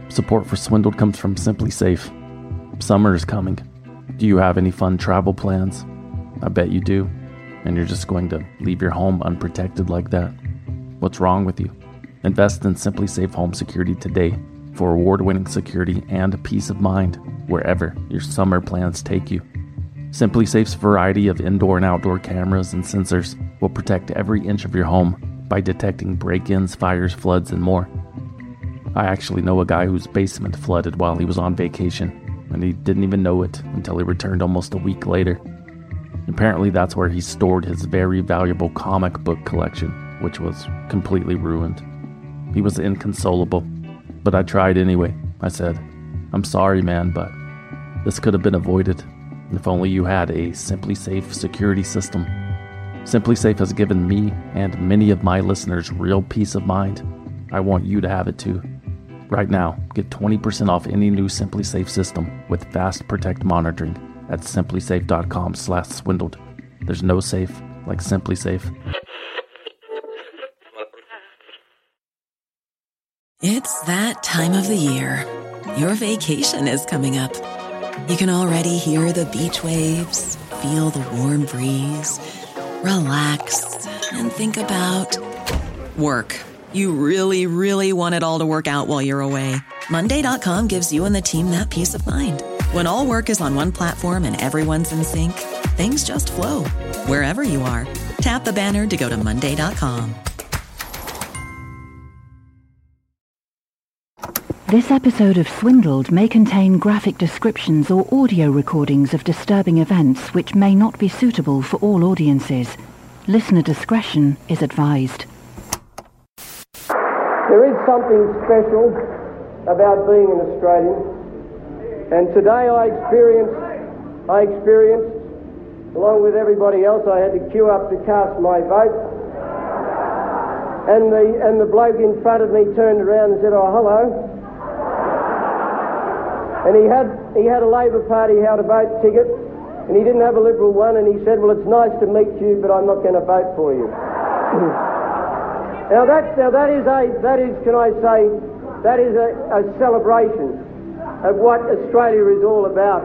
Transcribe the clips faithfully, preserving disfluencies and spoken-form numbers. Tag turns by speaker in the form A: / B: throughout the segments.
A: Support for Swindled comes from Simply Safe. Summer is coming. Do you have any fun travel plans? I bet you do. And you're just going to leave your home unprotected like that? What's wrong with you? Invest in Simply Safe Home Security today for award-winning security and peace of mind wherever your summer plans take you. Simply Safe's variety of indoor and outdoor cameras and sensors will protect every inch of your home by detecting break-ins, fires, floods, and more. I actually know a guy whose basement flooded while he was on vacation, and he didn't even know it until he returned almost a week later. Apparently that's where he stored his very valuable comic book collection, which was completely ruined. He was inconsolable, but I tried anyway. I said, "I'm sorry, man, but this could have been avoided if only you had a Simply Safe security system." Simply Safe has given me and many of my listeners real peace of mind. I want you to have it too. Right now, get twenty percent off any new Simply Safe system with Fast Protect monitoring at simplysafe.com slash swindled. There's no safe like Simply Safe.
B: It's that time of the year. Your vacation is coming up. You can already hear the beach waves, feel the warm breeze, relax, and think about work. You really, really want it all to work out while you're away. Monday dot com gives you and the team that peace of mind. When all work is on one platform and everyone's in sync, things just flow. Wherever you are, tap the banner to go to monday dot com.
C: This episode of Swindled may contain graphic descriptions or audio recordings of disturbing events which may not be suitable for all audiences. Listener discretion is advised.
D: There is something special about being an Australian, and today I experienced, I experienced, along with everybody else, I had to queue up to cast my vote, and the and the bloke in front of me turned around and said, "Oh, hello." And he had he had a Labor Party how to vote ticket, and he didn't have a Liberal one, and he said, "Well, it's nice to meet you, but I'm not going to vote for you." now that's now that is a that is can I say that is a, a celebration of what Australia is all about.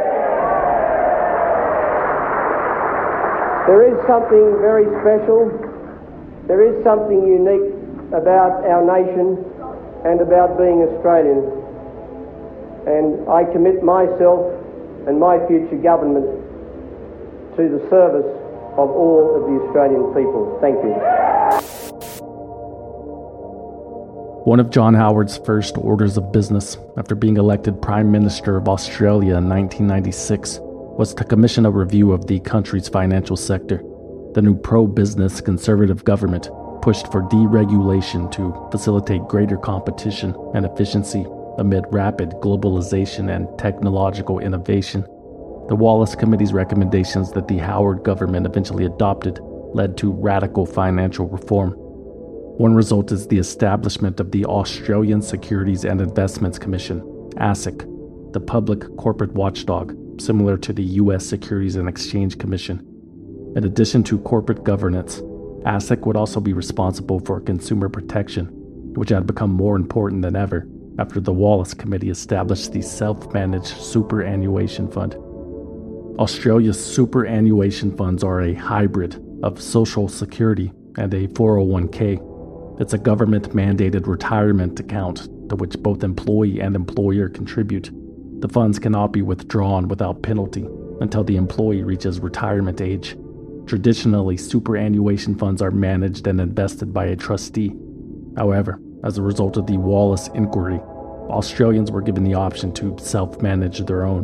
D: There is something very special. There is something unique about our nation and about being Australian. And I commit myself and my future government to the service of all of the Australian people. Thank you.
A: One of John Howard's first orders of business after being elected Prime Minister of Australia in nineteen ninety-six was to commission a review of the country's financial sector. The new pro-business conservative government pushed for deregulation to facilitate greater competition and efficiency amid rapid globalization and technological innovation. The Wallace Committee's recommendations that the Howard government eventually adopted led to radical financial reform. One result is the establishment of the Australian Securities and Investments Commission, ASIC, the public corporate watchdog, similar to the U S Securities and Exchange Commission. In addition to corporate governance, ASIC would also be responsible for consumer protection, which had become more important than ever after the Wallace Committee established the Self-Managed Superannuation Fund. Australia's superannuation funds are a hybrid of Social Security and a four oh one k. It's a government-mandated retirement account to which both employee and employer contribute. The funds cannot be withdrawn without penalty until the employee reaches retirement age. Traditionally, superannuation funds are managed and invested by a trustee. However, as a result of the Wallace Inquiry, Australians were given the option to self-manage their own.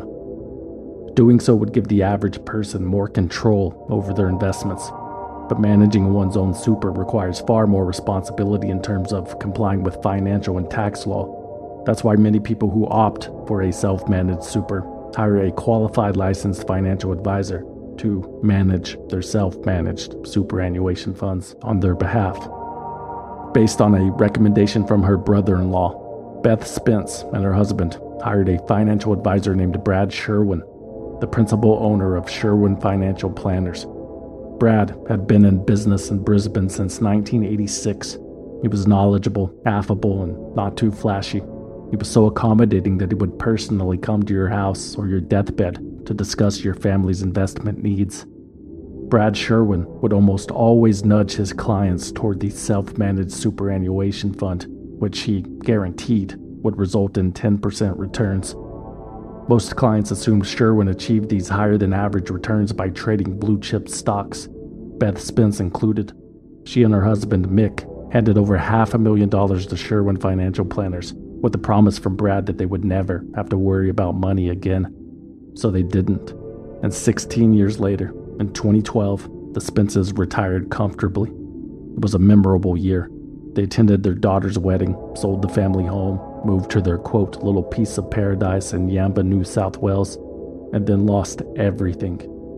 A: Doing so would give the average person more control over their investments, but managing one's own super requires far more responsibility in terms of complying with financial and tax law. That's why many people who opt for a self-managed super hire a qualified licensed financial advisor to manage their self-managed superannuation funds on their behalf. Based on a recommendation from her brother-in-law, Beth Spence and her husband hired a financial advisor named Brad Sherwin, the principal owner of Sherwin Financial Planners. Brad had been in business in Brisbane since nineteen eighty-six. He was knowledgeable, affable, and not too flashy. He was so accommodating that he would personally come to your house or your deathbed to discuss your family's investment needs. Brad Sherwin would almost always nudge his clients toward the self-managed superannuation fund, which he guaranteed would result in ten percent returns. Most clients assumed Sherwin achieved these higher-than-average returns by trading blue-chip stocks, Beth Spence included. She and her husband, Mick, handed over half a million dollars to Sherwin Financial Planners, with the promise from Brad that they would never have to worry about money again. So they didn't. And sixteen years later, in twenty twelve, the Spences retired comfortably. It was a memorable year. They attended their daughter's wedding, sold the family home, moved to their, quote, little piece of paradise in Yamba, New South Wales, and then lost everything.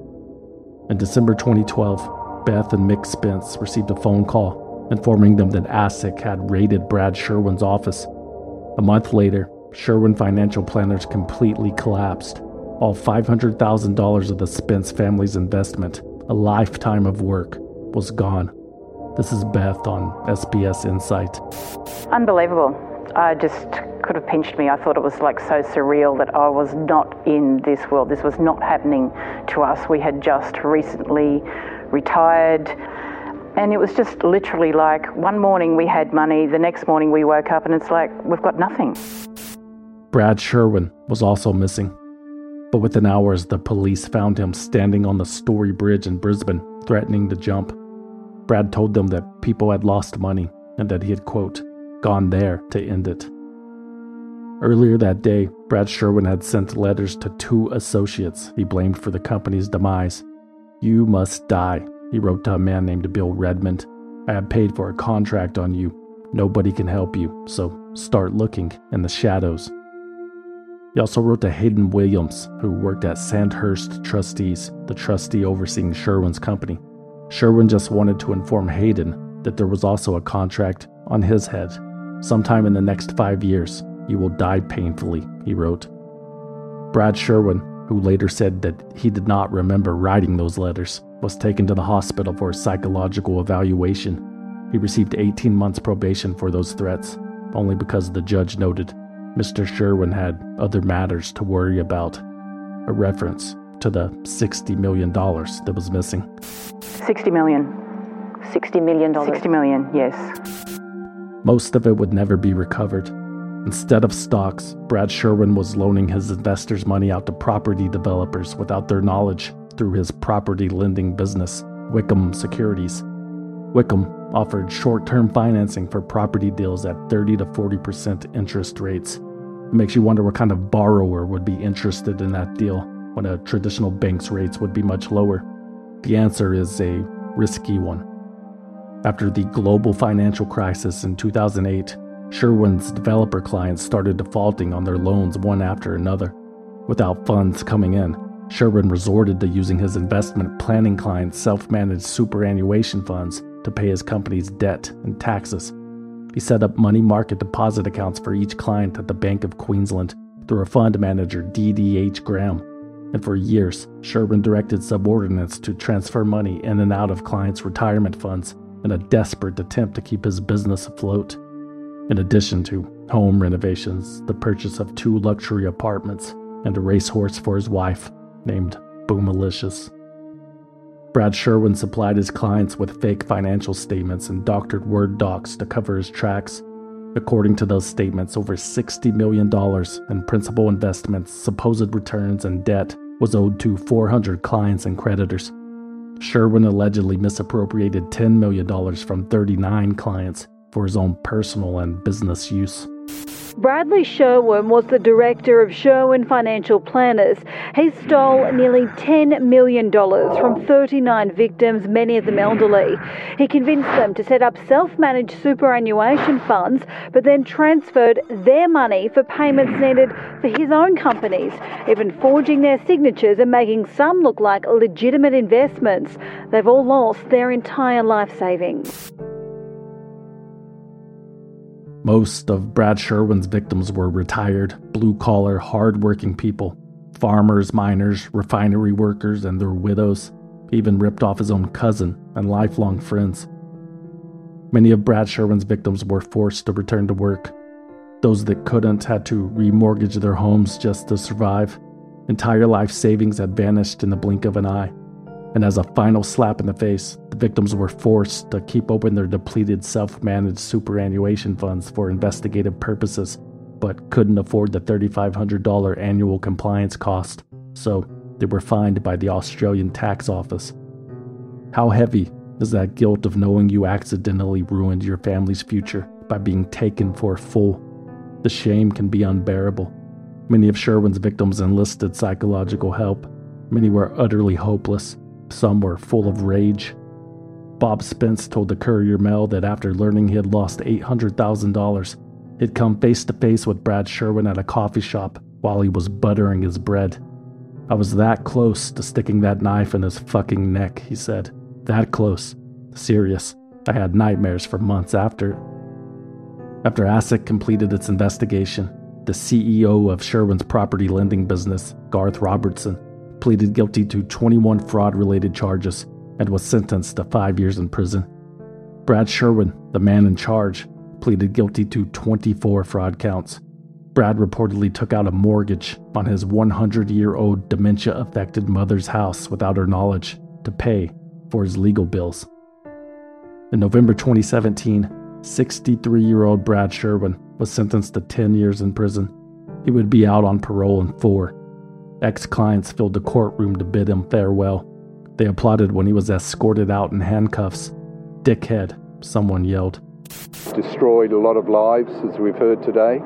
A: In December twenty twelve, Beth and Mick Spence received a phone call informing them that ASIC had raided Brad Sherwin's office. A month later, Sherwin Financial Planners completely collapsed. All five hundred thousand dollars of the Spence family's investment, a lifetime of work, was gone. This is Beth on S B S Insight.
E: Unbelievable. I just could have pinched me. I thought it was like so surreal that I was not in this world. This was not happening to us. We had just recently retired. And it was just literally like one morning we had money, the next morning we woke up and it's like we've got nothing.
A: Brad Sherwin was also missing. But within hours, the police found him standing on the Story Bridge in Brisbane, threatening to jump. Brad told them that people had lost money and that he had, quote, gone there to end it. Earlier that day, Brad Sherwin had sent letters to two associates he blamed for the company's demise. "You must die," he wrote to a man named Bill Redmond. "I have paid for a contract on you. Nobody can help you, so start looking in the shadows." He also wrote to Hayden Williams, who worked at Sandhurst Trustees, the trustee overseeing Sherwin's company. Sherwin just wanted to inform Hayden that there was also a contract on his head. "Sometime in the next five years, you will die painfully," he wrote. Brad Sherwin, who later said that he did not remember writing those letters, was taken to the hospital for a psychological evaluation. He received eighteen months probation for those threats, only because the judge noted Mister Sherwin had other matters to worry about, a reference to the sixty million dollars that was missing.
E: sixty million. sixty million dollars. sixty million, yes.
A: Most of it would never be recovered. Instead of stocks, Brad Sherwin was loaning his investors' money out to property developers without their knowledge through his property lending business, Wickham Securities. Wickham offered short-term financing for property deals at thirty to forty percent interest rates. It makes you wonder what kind of borrower would be interested in that deal when a traditional bank's rates would be much lower. The answer is a risky one. After the global financial crisis in two thousand eight, Sherwin's developer clients started defaulting on their loans one after another. Without funds coming in, Sherwin resorted to using his investment planning clients' self-managed superannuation funds to pay his company's debt and taxes. He set up money market deposit accounts for each client at the Bank of Queensland through a fund manager, D D H Graham. And for years, Sherwin directed subordinates to transfer money in and out of clients' retirement funds in a desperate attempt to keep his business afloat. In addition to home renovations, the purchase of two luxury apartments, and a racehorse for his wife, named Boomalicious. Brad Sherwin supplied his clients with fake financial statements and doctored Word docs to cover his tracks. According to those statements, over sixty million dollars in principal investments, supposed returns, and debt was owed to four hundred clients and creditors. Sherwin allegedly misappropriated ten million dollars from thirty-nine clients for his own personal and business use.
F: Bradley Sherwin was the director of Sherwin Financial Planners. He stole nearly ten million dollars from thirty-nine victims, many of them elderly. He convinced them to set up self-managed superannuation funds, but then transferred their money for payments needed for his own companies, even forging their signatures and making some look like legitimate investments. They've all lost their entire life savings.
A: Most of Brad Sherwin's victims were retired, blue-collar, hard-working people. Farmers, miners, refinery workers, and their widows. He even ripped off his own cousin and lifelong friends. Many of Brad Sherwin's victims were forced to return to work. Those that couldn't had to remortgage their homes just to survive. Entire life savings had vanished in the blink of an eye. And as a final slap in the face, the victims were forced to keep open their depleted self-managed superannuation funds for investigative purposes, but couldn't afford the three thousand five hundred dollars annual compliance cost, so they were fined by the Australian Tax Office. How heavy is that guilt of knowing you accidentally ruined your family's future by being taken for a fool? The shame can be unbearable. Many of Sherwin's victims enlisted psychological help. Many were utterly hopeless. Some were full of rage. Bob Spence told the Courier-Mail that after learning he had lost eight hundred thousand dollars, he'd come face to face with Brad Sherwin at a coffee shop while he was buttering his bread. "I was that close to sticking that knife in his fucking neck," he said. "That close. Serious. I had nightmares for months after." After ASIC completed its investigation, the C E O of Sherwin's property lending business, Garth Robertson, pleaded guilty to twenty-one fraud-related charges and was sentenced to five years in prison. Brad Sherwin, the man in charge, pleaded guilty to twenty-four fraud counts. Brad reportedly took out a mortgage on his one hundred year old dementia-affected mother's house without her knowledge to pay for his legal bills. In November twenty seventeen, sixty-three year old Brad Sherwin was sentenced to ten years in prison. He would be out on parole in four. Ex-clients filled the courtroom to bid him farewell. They applauded when he was escorted out in handcuffs. "Dickhead," someone yelled.
G: Destroyed a lot of lives, as we've heard today.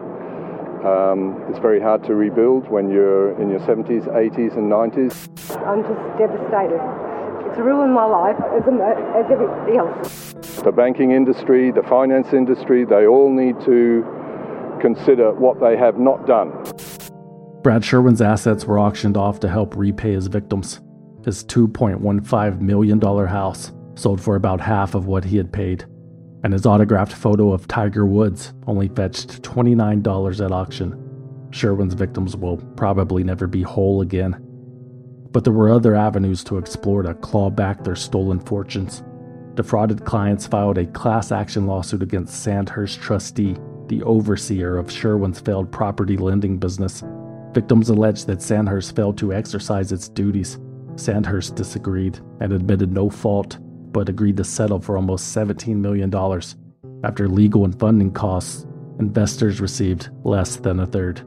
G: Um, it's very hard to rebuild when you're in your seventies, eighties and nineties.
H: I'm just devastated. It's ruined my life as, a, as everybody else.
G: The banking industry, the finance industry, they all need to consider what they have not done.
A: Brad Sherwin's assets were auctioned off to help repay his victims. His two point one five million dollars house sold for about half of what he had paid, and his autographed photo of Tiger Woods only fetched twenty-nine dollars at auction. Sherwin's victims will probably never be whole again. But there were other avenues to explore to claw back their stolen fortunes. Defrauded clients filed a class action lawsuit against Sandhurst Trustee, the overseer of Sherwin's failed property lending business. Victims alleged that Sandhurst failed to exercise its duties. Sandhurst disagreed and admitted no fault, but agreed to settle for almost seventeen million dollars. After legal and funding costs, investors received less than a third.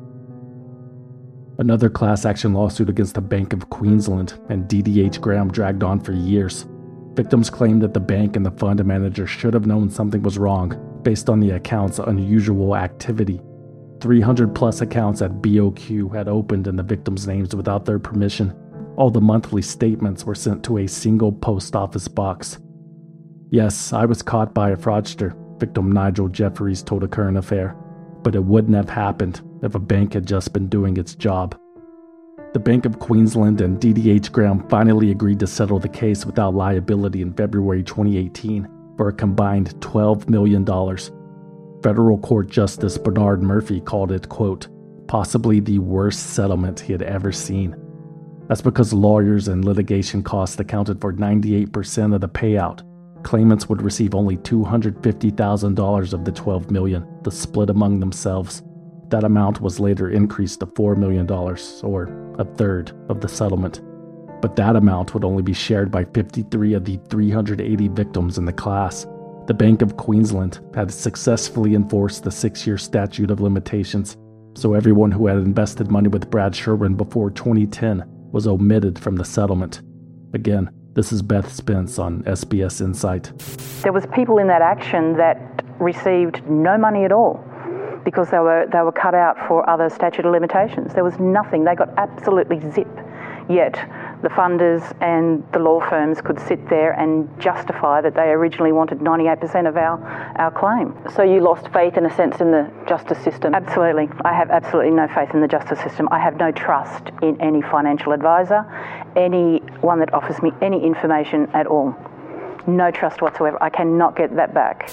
A: Another class action lawsuit against the Bank of Queensland and D D H Graham dragged on for years. Victims claimed that the bank and the fund manager should have known something was wrong based on the account's unusual activity. three hundred plus accounts at B O Q had opened in the victims' names without their permission. All the monthly statements were sent to a single post office box. "Yes, I was caught by a fraudster," victim Nigel Jeffries told A Current Affair, "but it wouldn't have happened if a bank had just been doing its job." The Bank of Queensland and D D H Graham finally agreed to settle the case without liability in February twenty eighteen for a combined twelve million dollars. Federal Court Justice Bernard Murphy called it, quote, possibly the worst settlement he had ever seen. That's because lawyers and litigation costs accounted for ninety-eight percent of the payout. Claimants would receive only two hundred fifty thousand dollars of the twelve million dollars to split among themselves. That amount was later increased to four million dollars, or a third of the settlement. But that amount would only be shared by fifty-three of the three hundred eighty victims in the class. The Bank of Queensland had successfully enforced the six-year statute of limitations, so everyone who had invested money with Brad Sherwin before twenty ten was omitted from the settlement. Again, this is Beth Spence on S B S Insight.
E: There was people in that action that received no money at all because they were they were cut out for other statute of limitations. There was nothing. They got absolutely zip. Yet the funders and the law firms could sit there and justify that they originally wanted ninety-eight percent of our, our claim.
I: So you lost faith, in a sense, in the justice system?
E: Absolutely. I have absolutely no faith in the justice system. I have no trust in any financial advisor, anyone that offers me any information at all. No trust whatsoever. I cannot get that back.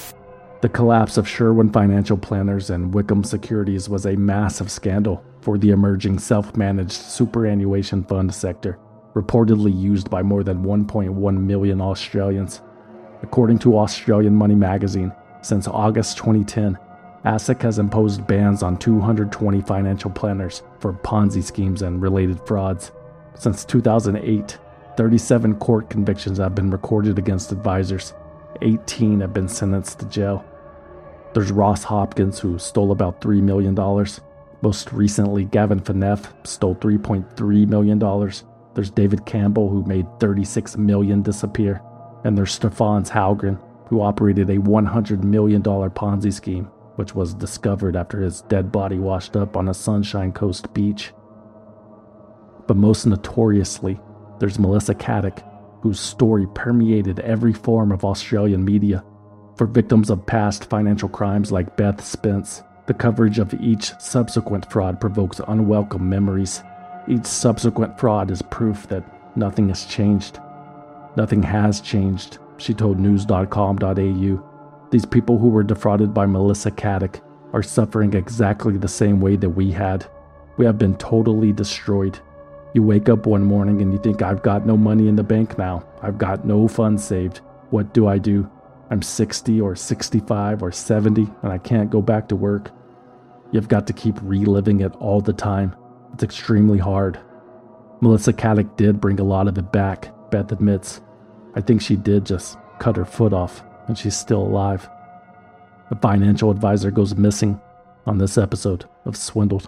A: The collapse of Sherwin Financial Planners and Wickham Securities was a massive scandal for the emerging self-managed superannuation fund sector, reportedly used by more than one point one million Australians. According to Australian Money magazine, since August twenty ten, ASIC has imposed bans on two hundred twenty financial planners for Ponzi schemes and related frauds. Since two thousand eight, thirty-seven court convictions have been recorded against advisors. eighteen have been sentenced to jail. There's Ross Hopkins, who stole about three million dollars. Most recently, Gavin Phaneuf stole three point three million dollars. There's David Campbell, who made thirty-six million dollars disappear. And there's Stefans Halgren, who operated a one hundred million dollars Ponzi scheme, which was discovered after his dead body washed up on a Sunshine Coast beach. But most notoriously, there's Melissa Caddick, whose story permeated every form of Australian media. For victims of past financial crimes like Beth Spence, the coverage of each subsequent fraud provokes unwelcome memories. Each subsequent fraud is proof that nothing has changed. Nothing has changed, she told news dot com dot a u. These people who were defrauded by Melissa Caddick are suffering exactly the same way that we had. We have been totally destroyed. You wake up one morning and you think, I've got no money in the bank now. I've got no funds saved. What do I do? I'm sixty or sixty-five or seventy and I can't go back to work. You've got to keep reliving it all the time. It's extremely hard. Melissa Caddick did bring a lot of it back, Beth admits. I think she did just cut her foot off, and she's still alive. A financial advisor goes missing on this episode of Swindled.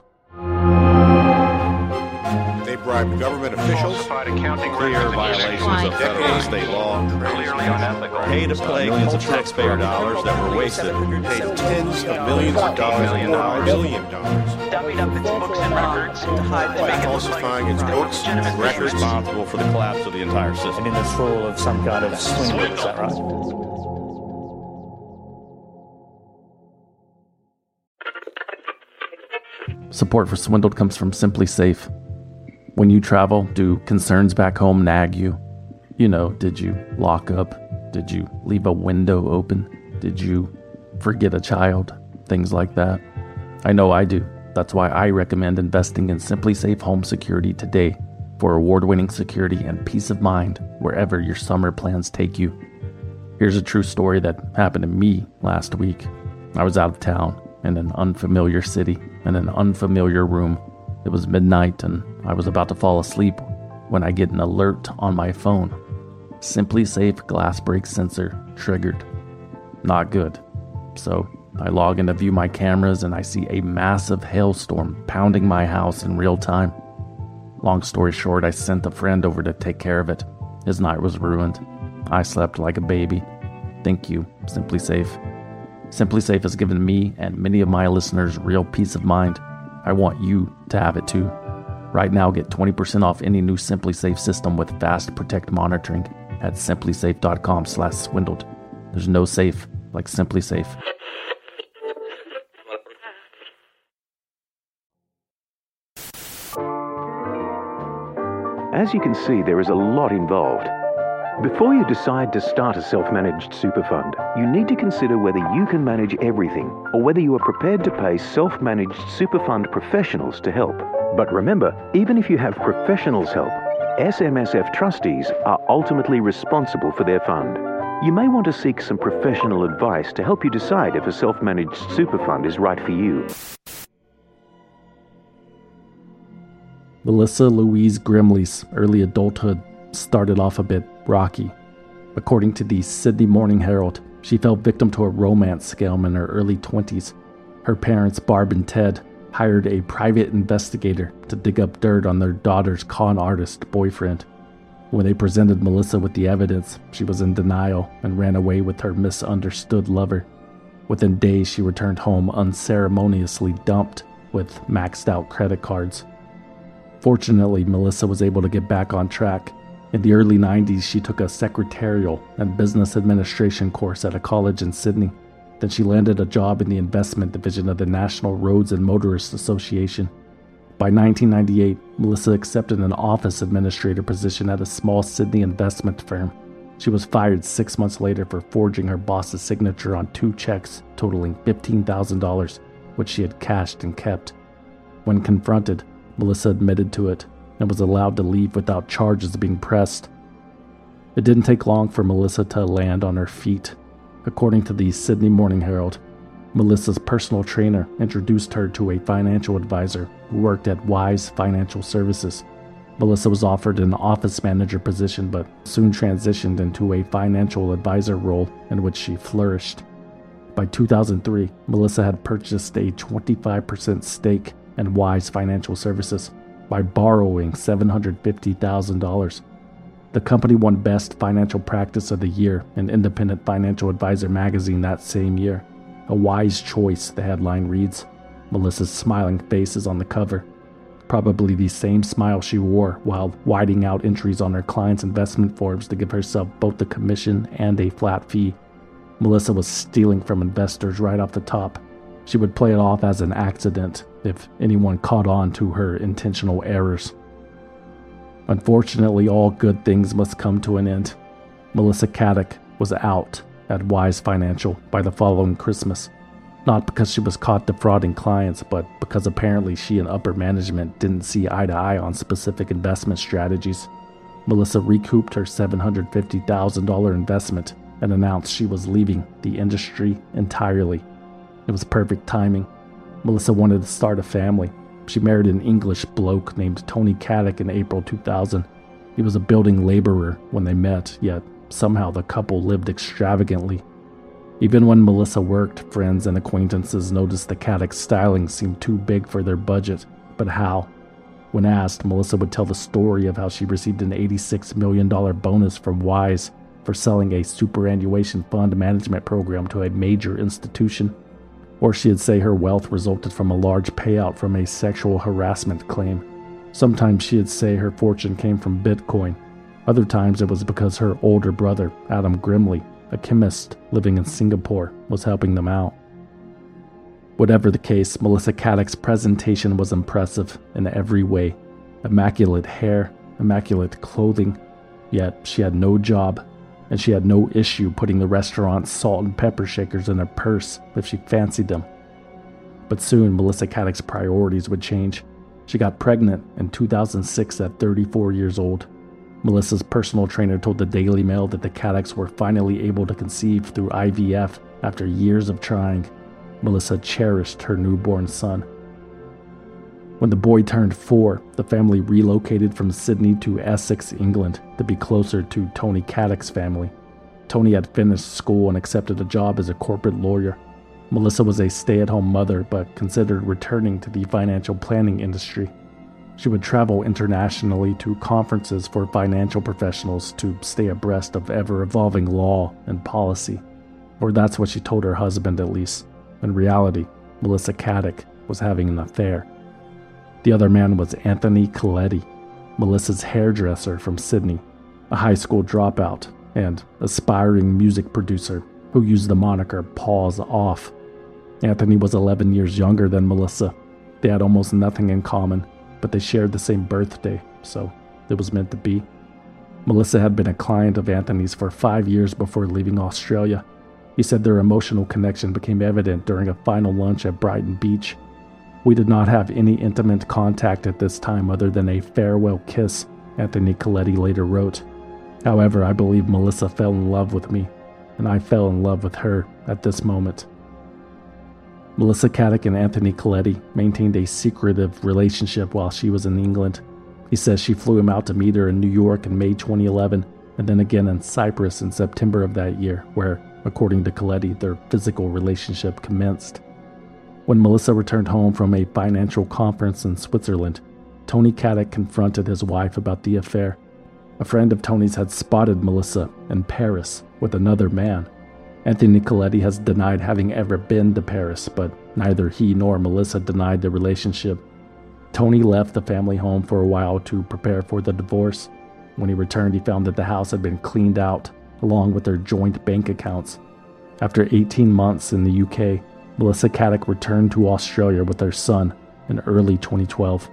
J: They bribed government officials, clear violations of federal and state law,
K: clearly unethical,
J: paid to play millions of taxpayer dollars that were wasted, paid tens of millions of dollars, million dollars, million dollars,
K: dummied up its books and records to hide the
J: by falsifying its books and records,
L: responsible for the collapse of the entire system.
M: And in this role of some kind of swindle, is that right?
A: Support for Swindled comes from Simply Safe. When you travel, do concerns back home nag you? You know, did you lock up? Did you leave a window open? Did you forget a child? Things like that. I know I do. That's why I recommend investing in Simply Safe Home Security today for award-winning security and peace of mind wherever your summer plans take you. Here's a true story that happened to me last week. I was out of town in an unfamiliar city in an unfamiliar room. It was midnight and I was about to fall asleep when I get an alert on my phone. Simply Safe glass break sensor triggered. Not good. So I log in to view my cameras and I see a massive hailstorm pounding my house in real time. Long story short, I sent a friend over to take care of it. His night was ruined. I slept like a baby. Thank you, Simply Safe. Simply Safe has given me and many of my listeners real peace of mind. I want you to have it too. Right now, get twenty percent off any new Simply Safe system with Fast Protect monitoring at simply safe dot com slash swindled. There's no safe like Simply Safe.
N: As you can see, there is a lot involved. Before you decide to start a self-managed super fund, you need to consider whether you can manage everything or whether you are prepared to pay self-managed super fund professionals to help. But remember, even if you have professionals help, S M S F trustees are ultimately responsible for their fund. You may want to seek some professional advice to help you decide if a self-managed super fund is right for you.
A: Melissa Louise Grimley's early adulthood started off a bit rocky. According to the Sydney Morning Herald, she fell victim to a romance scam in her early twenties. Her parents, Barb and Ted, hired a private investigator to dig up dirt on their daughter's con artist boyfriend. When they presented Melissa with the evidence, she was in denial and ran away with her misunderstood lover. Within days, she returned home unceremoniously dumped with maxed out credit cards. Fortunately, Melissa was able to get back on track. In the early nineties, she took a secretarial and business administration course at a college in Sydney. Then she landed a job in the investment division of the National Roads and Motorists Association. By nineteen ninety-eight, Melissa accepted an office administrator position at a small Sydney investment firm. She was fired six months later for forging her boss's signature on two checks totaling fifteen thousand dollars, which she had cashed and kept. When confronted, Melissa admitted to it and was allowed to leave without charges being pressed. It didn't take long for Melissa to land on her feet. According to the Sydney Morning Herald, Melissa's personal trainer introduced her to a financial advisor who worked at Wise Financial Services. Melissa was offered an office manager position but soon transitioned into a financial advisor role in which she flourished. By two thousand three, Melissa had purchased a twenty-five percent stake in Wise Financial Services by borrowing seven hundred fifty thousand dollars. The company won Best Financial Practice of the Year in Independent Financial Advisor magazine that same year. A wise choice, the headline reads. Melissa's smiling face is on the cover. Probably the same smile she wore while whiting out entries on her clients' investment forms to give herself both a commission and a flat fee. Melissa was stealing from investors right off the top. She would play it off as an accident if anyone caught on to her intentional errors. Unfortunately, all good things must come to an end. Melissa Caddick was out at Wise Financial by the following Christmas. Not because she was caught defrauding clients, but because apparently she and upper management didn't see eye to eye on specific investment strategies. Melissa recouped her seven hundred fifty thousand dollars investment and announced she was leaving the industry entirely. It was perfect timing. Melissa wanted to start a family. She married an English bloke named Tony Caddick in April two thousand. He was a building laborer when they met, yet somehow the couple lived extravagantly. Even when Melissa worked, friends and acquaintances noticed the Caddick styling seemed too big for their budget. But how? When asked, Melissa would tell the story of how she received an eighty-six million dollars bonus from Wise for selling a superannuation fund management program to a major institution. Or she'd say her wealth resulted from a large payout from a sexual harassment claim. Sometimes she'd say her fortune came from Bitcoin. Other times it was because her older brother, Adam Grimley, a chemist living in Singapore, was helping them out. Whatever the case, Melissa Caddick's presentation was impressive in every way. Immaculate hair, immaculate clothing, yet she had no job, and she had no issue putting the restaurant's salt and pepper shakers in her purse if she fancied them. But soon, Melissa Caddick's priorities would change. She got pregnant in two thousand six at thirty-four years old. Melissa's personal trainer told the Daily Mail that the Caddicks were finally able to conceive through I V F after years of trying. Melissa cherished her newborn son. When the boy turned four, the family relocated from Sydney to Essex, England, to be closer to Tony Caddick's family. Tony had finished school and accepted a job as a corporate lawyer. Melissa was a stay-at-home mother, but considered returning to the financial planning industry. She would travel internationally to conferences for financial professionals to stay abreast of ever-evolving law and policy. Or that's what she told her husband, at least. In reality, Melissa Caddick was having an affair. The other man was Anthony Coletti, Melissa's hairdresser from Sydney, a high school dropout and aspiring music producer who used the moniker Paws Off. Anthony was eleven years younger than Melissa. They had almost nothing in common, but they shared the same birthday, so it was meant to be. Melissa had been a client of Anthony's for five years before leaving Australia. He said their emotional connection became evident during a final lunch at Brighton Beach. We did not have any intimate contact at this time other than a farewell kiss, Anthony Coletti later wrote. However, I believe Melissa fell in love with me, and I fell in love with her at this moment. Melissa Caddick and Anthony Coletti maintained a secretive relationship while she was in England. He says she flew him out to meet her in New York in May twenty eleven, and then again in Cyprus in September of that year, where, according to Coletti, their physical relationship commenced. When Melissa returned home from a financial conference in Switzerland, Tony Caddick confronted his wife about the affair. A friend of Tony's had spotted Melissa in Paris with another man. Anthony Coletti has denied having ever been to Paris, but neither he nor Melissa denied the relationship. Tony left the family home for a while to prepare for the divorce. When he returned, he found that the house had been cleaned out, along with their joint bank accounts. After eighteen months in the U K, Melissa Caddick returned to Australia with her son in early twenty twelve.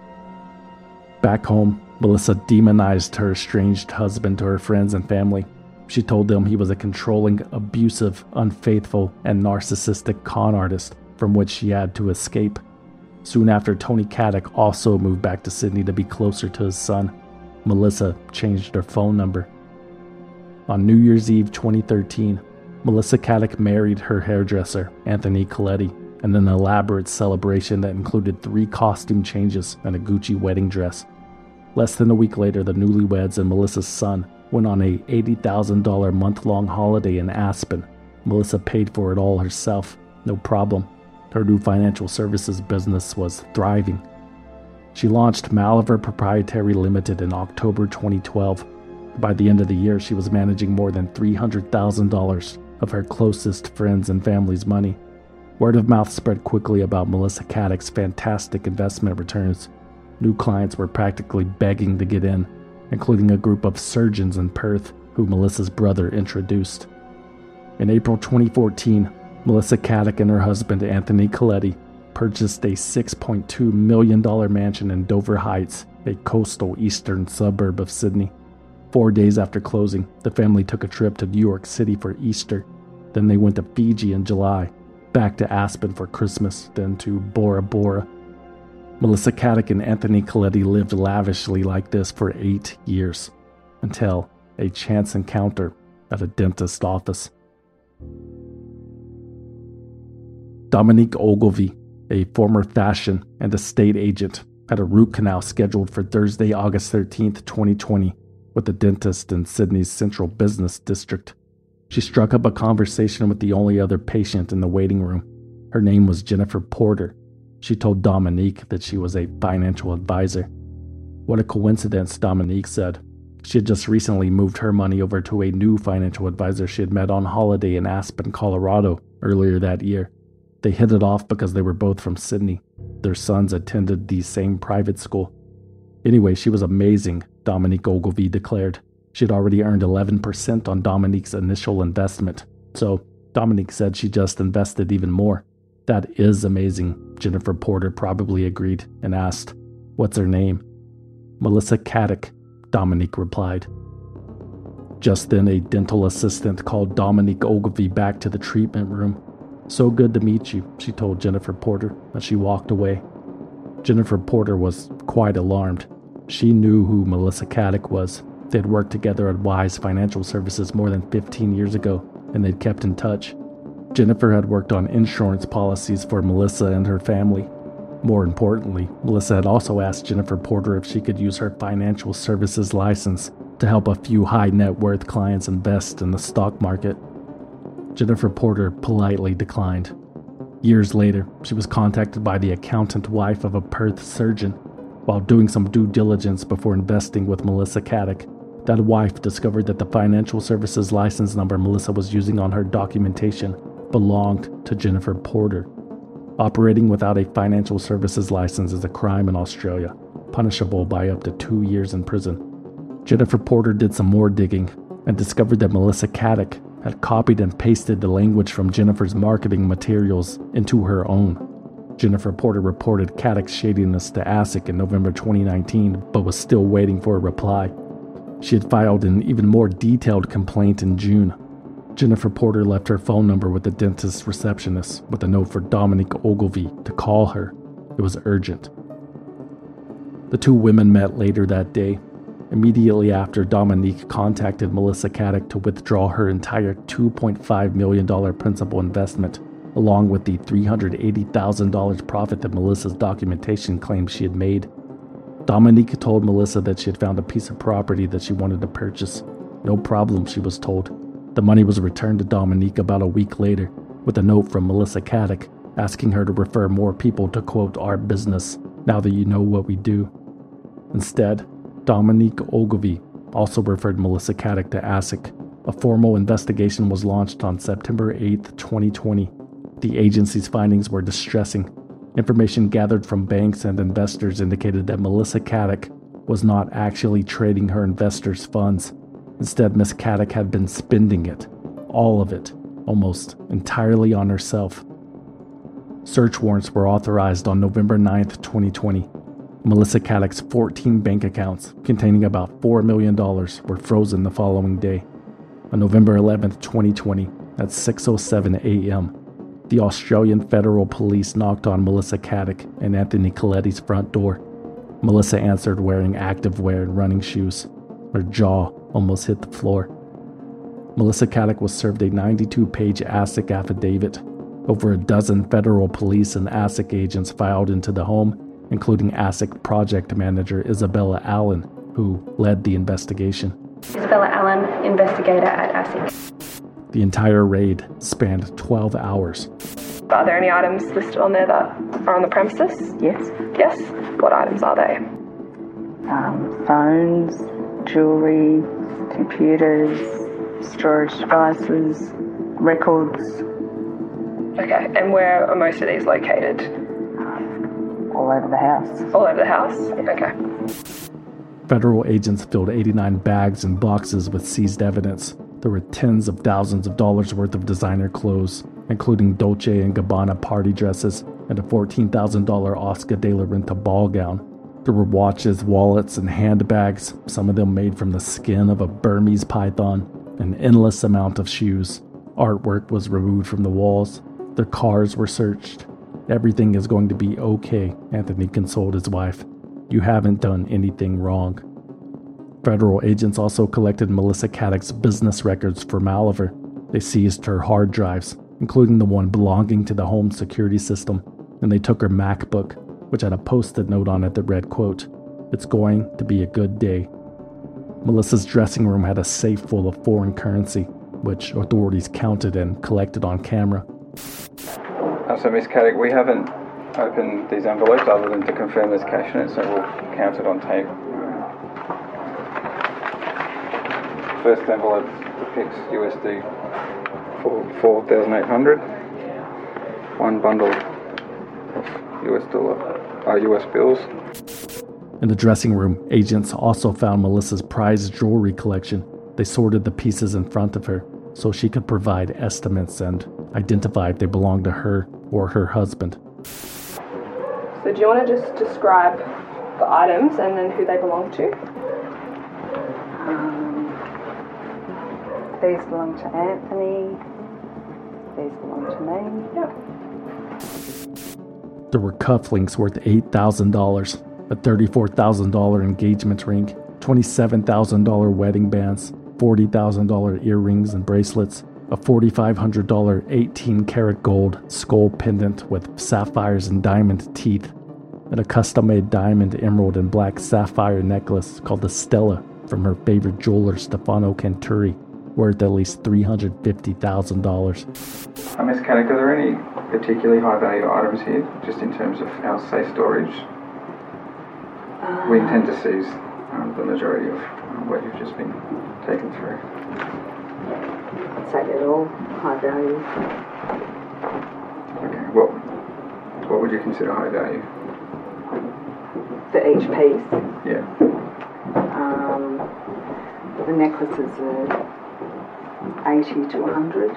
A: Back home, Melissa demonized her estranged husband to her friends and family. She told them he was a controlling, abusive, unfaithful, and narcissistic con artist from which she had to escape. Soon after, Tony Caddick also moved back to Sydney to be closer to his son. Melissa changed her phone number. On New Year's Eve twenty thirteen, Melissa Caddick married her hairdresser, Anthony Coletti, in an elaborate celebration that included three costume changes and a Gucci wedding dress. Less than a week later, the newlyweds and Melissa's son went on a eighty thousand dollars month-long holiday in Aspen. Melissa paid for it all herself, no problem. Her new financial services business was thriving. She launched Maliver Proprietary Limited in October twenty twelve. By the end of the year, she was managing more than three hundred thousand dollars of her closest friends and family's money. Word of mouth spread quickly about Melissa Caddick's fantastic investment returns. New clients were practically begging to get in, including a group of surgeons in Perth who Melissa's brother introduced. In April twenty fourteen, Melissa Caddick and her husband Anthony Coletti purchased a six point two million dollars mansion in Dover Heights, a coastal eastern suburb of Sydney. Four days after closing, the family took a trip to New York City for Easter. Then they went to Fiji in July, back to Aspen for Christmas, then to Bora Bora. Melissa Caddick and Anthony Coletti lived lavishly like this for eight years, until a chance encounter at a dentist's office. Dominique Ogilvie, a former fashion and estate agent, had a root canal scheduled for Thursday, August thirteenth, twenty twenty, with a dentist in Sydney's central business district. She struck up a conversation with the only other patient in the waiting room. Her name was Jennifer Porter. She told Dominique that she was a financial advisor. What a coincidence, Dominique said. She had just recently moved her money over to a new financial advisor she had met on holiday in Aspen, Colorado, earlier that year. They hit it off because they were both from Sydney. Their sons attended the same private school. Anyway, she was amazing, Dominique Ogilvie declared. She had already earned eleven percent on Dominique's initial investment, so Dominique said she just invested even more. That is amazing, Jennifer Porter probably agreed and asked, "What's her name?" "Melissa Caddick," Dominique replied. Just then, a dental assistant called Dominique Ogilvie back to the treatment room. "So good to meet you," she told Jennifer Porter as she walked away. Jennifer Porter was quite alarmed. She knew who Melissa Caddick was. They had worked together at Wise Financial Services more than fifteen years ago, and they'd kept in touch. Jennifer had worked on insurance policies for Melissa and her family. More importantly, Melissa had also asked Jennifer Porter if she could use her financial services license to help a few high net worth clients invest in the stock market. Jennifer Porter politely declined. Years later, she was contacted by the accountant wife of a Perth surgeon. While doing some due diligence before investing with Melissa Caddick, that wife discovered that the financial services license number Melissa was using on her documentation belonged to Jennifer Porter. Operating without a financial services license is a crime in Australia, punishable by up to two years in prison. Jennifer Porter did some more digging and discovered that Melissa Caddick had copied and pasted the language from Jennifer's marketing materials into her own. Jennifer Porter reported Caddick's shadiness to ASIC in November twenty nineteen, but was still waiting for a reply. She had filed an even more detailed complaint in June. Jennifer Porter left her phone number with the dentist's receptionist with a note for Dominique Ogilvie to call her. It was urgent. The two women met later that day. Immediately after, Dominique contacted Melissa Caddick to withdraw her entire two point five million dollars principal investment, along with the three hundred eighty thousand dollars profit that Melissa's documentation claimed she had made. Dominique told Melissa that she had found a piece of property that she wanted to purchase. No problem, she was told. The money was returned to Dominique about a week later, with a note from Melissa Caddick asking her to refer more people to, quote, our business, now that you know what we do. Instead, Dominique Ogilvie also referred Melissa Caddick to ASIC. A formal investigation was launched on September eighth, twenty twenty. The agency's findings were distressing. Information gathered from banks and investors indicated that Melissa Caddick was not actually trading her investors' funds. Instead, Miss Caddick had been spending it, all of it, almost entirely on herself. Search warrants were authorized on November ninth, twenty twenty. Melissa Caddick's fourteen bank accounts, containing about four million dollars, were frozen the following day. On November eleventh, twenty twenty, at six oh seven a.m., the Australian Federal Police knocked on Melissa Caddick and Anthony Coletti's front door. Melissa answered wearing activewear and running shoes. Her jaw almost hit the floor. Melissa Caddick was served a ninety-two page ASIC affidavit. Over a dozen federal police and ASIC agents filed into the home, including ASIC project manager Isabella Allen, who led the investigation.
O: Isabella Allen, investigator at ASIC.
A: The entire raid spanned twelve hours.
O: Are there any items listed on there that are on the premises?
I: Yes.
O: Yes? What items are they?
I: Um, phones, jewellery, computers, storage devices, records.
O: Okay, and where are most of these located?
I: All over the house.
O: All over the house? Okay.
A: Federal agents filled eighty-nine bags and boxes with seized evidence. There were tens of thousands of dollars worth of designer clothes, including Dolce and Gabbana party dresses and a fourteen thousand dollars Oscar de la Renta ball gown. There were watches, wallets, and handbags, some of them made from the skin of a Burmese python, an endless amount of shoes. Artwork was removed from the walls. Their cars were searched. Everything is going to be okay, Anthony consoled his wife. You haven't done anything wrong. Federal agents also collected Melissa Caddick's business records for Maliver. They seized her hard drives, including the one belonging to the home security system, and they took her MacBook, which had a post-it note on it that read, quote, "It's going to be a good day." Melissa's dressing room had a safe full of foreign currency, which authorities counted and collected on camera.
P: Uh, so, Miss Caddick, we haven't opened these envelopes other than to confirm there's cash in it, so we'll count it on tape. First envelope depicts U S D for four thousand eight hundred. One bundle of U S dollar, uh, U S bills.
A: In the dressing room, agents also found Melissa's prized jewelry collection. They sorted the pieces in front of her so she could provide estimates and identify if they belonged to her or her husband.
O: So do you want to just describe the items and then who they belong to?
I: Um, these belong to Anthony. These belong to me.
O: Yeah.
A: There were cufflinks worth eight thousand dollars, a thirty-four thousand dollars engagement ring, twenty-seven thousand dollars wedding bands, forty thousand dollars earrings and bracelets, a four thousand five hundred dollars eighteen karat gold skull pendant with sapphires and diamond teeth, and a custom-made diamond, emerald, and black sapphire necklace called the Stella from her favorite jeweler Stefano Canturi, worth at least three hundred fifty thousand dollars.
P: Uh, Miss Caddick, are there any particularly high-value items here, just in terms of our safe storage? Uh, we intend to seize um, the majority of um, what you've just been taken through.
I: I'd say they're all high value.
P: Okay, what, what would you consider high value?
I: For each piece?
P: Yeah.
I: Um, the necklaces are eighty to one hundred.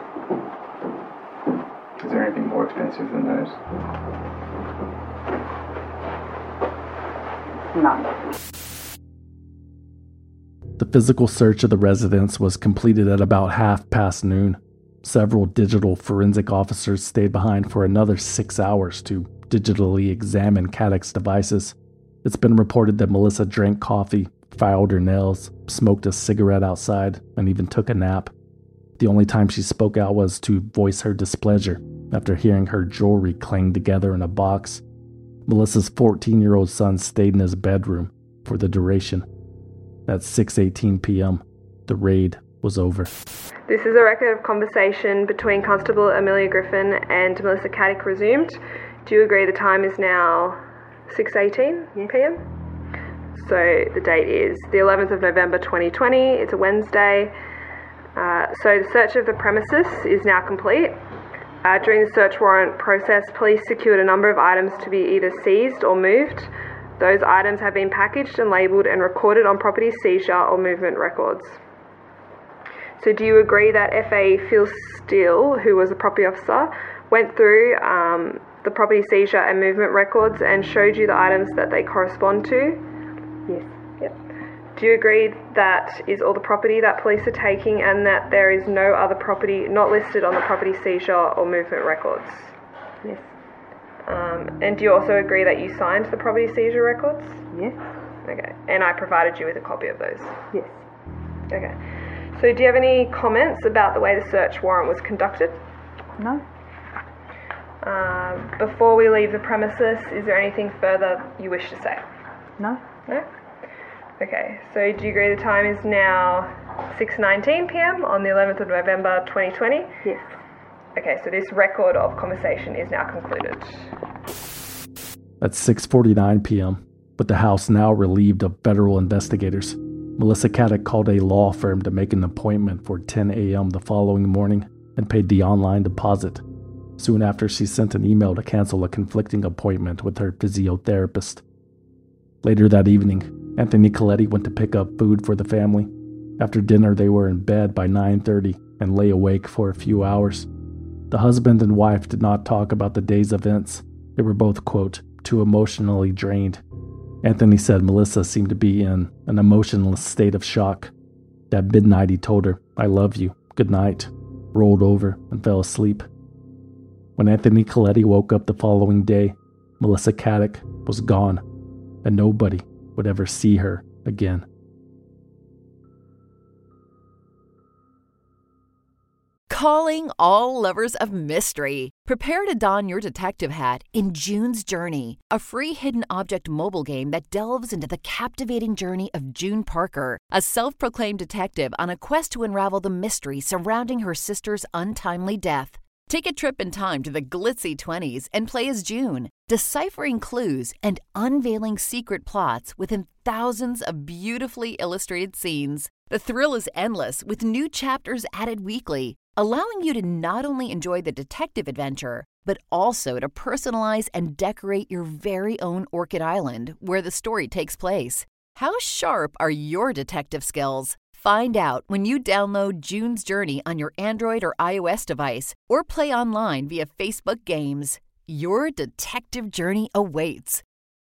P: Is there anything more expensive than those?
I: No.
A: The physical search of the residence was completed at about half past noon. Several digital forensic officers stayed behind for another six hours to digitally examine Caddick's devices. It's been reported that Melissa drank coffee, filed her nails, smoked a cigarette outside, and even took a nap. The only time she spoke out was to voice her displeasure after hearing her jewelry clang together in a box. Melissa's fourteen-year-old son stayed in his bedroom for the duration. At six eighteen p.m., the raid was over.
O: This is a record of conversation between Constable Amelia Griffin and Melissa Caddick resumed. Do you agree the time is now six eighteen p.m? So the date is the eleventh of November twenty twenty. It's a Wednesday. Uh, so the search of the premises is now complete. Uh, during the search warrant process, police secured a number of items to be either seized or moved. Those items have been packaged and labelled and recorded on property seizure or movement records. So do you agree that F A Phil Steele, who was a property officer, went through um, the property seizure and movement records and showed you the items that they correspond to?
I: Yes.
O: Yep. Do you agree that is all the property that police are taking and that there is no other property not listed on the property seizure or movement records?
I: Yes.
O: Um, and do you also agree that you signed the property seizure records?
I: Yes.
O: Okay. And I provided you with a copy of those?
I: Yes.
O: Okay. So do you have any comments about the way the search warrant was conducted?
Q: No.
O: Uh, before we leave the premises, is there anything further you wish to say?
Q: No.
O: No? Okay, so do you agree the time is now six nineteen p m on the eleventh of November twenty twenty?
Q: Yes.
O: Okay, so this record of conversation is now concluded.
A: At six forty-nine p m, with the house now relieved of federal investigators, Melissa Caddick called a law firm to make an appointment for ten a m the following morning and paid the online deposit. Soon after, she sent an email to cancel a conflicting appointment with her physiotherapist. Later that evening, Anthony Coletti went to pick up food for the family. After dinner, they were in bed by nine thirty and lay awake for a few hours. The husband and wife did not talk about the day's events. They were both, quote, too emotionally drained. Anthony said Melissa seemed to be in an emotionless state of shock. At midnight, he told her, "I love you, good night," rolled over and fell asleep. When Anthony Coletti woke up the following day, Melissa Caddick was gone, and nobody would ever see her again.
R: Calling all lovers of mystery. Prepare to don your detective hat in June's Journey, a free hidden object mobile game that delves into the captivating journey of June Parker, a self-proclaimed detective on a quest to unravel the mystery surrounding her sister's untimely death. Take a trip in time to the glitzy twenties and play as June, deciphering clues and unveiling secret plots within thousands of beautifully illustrated scenes. The thrill is endless with new chapters added weekly, allowing you to not only enjoy the detective adventure, but also to personalize and decorate your very own Orchid Island where the story takes place. How sharp are your detective skills? Find out when you download June's Journey on your Android or iOS device or play online via Facebook Games. Your detective journey awaits.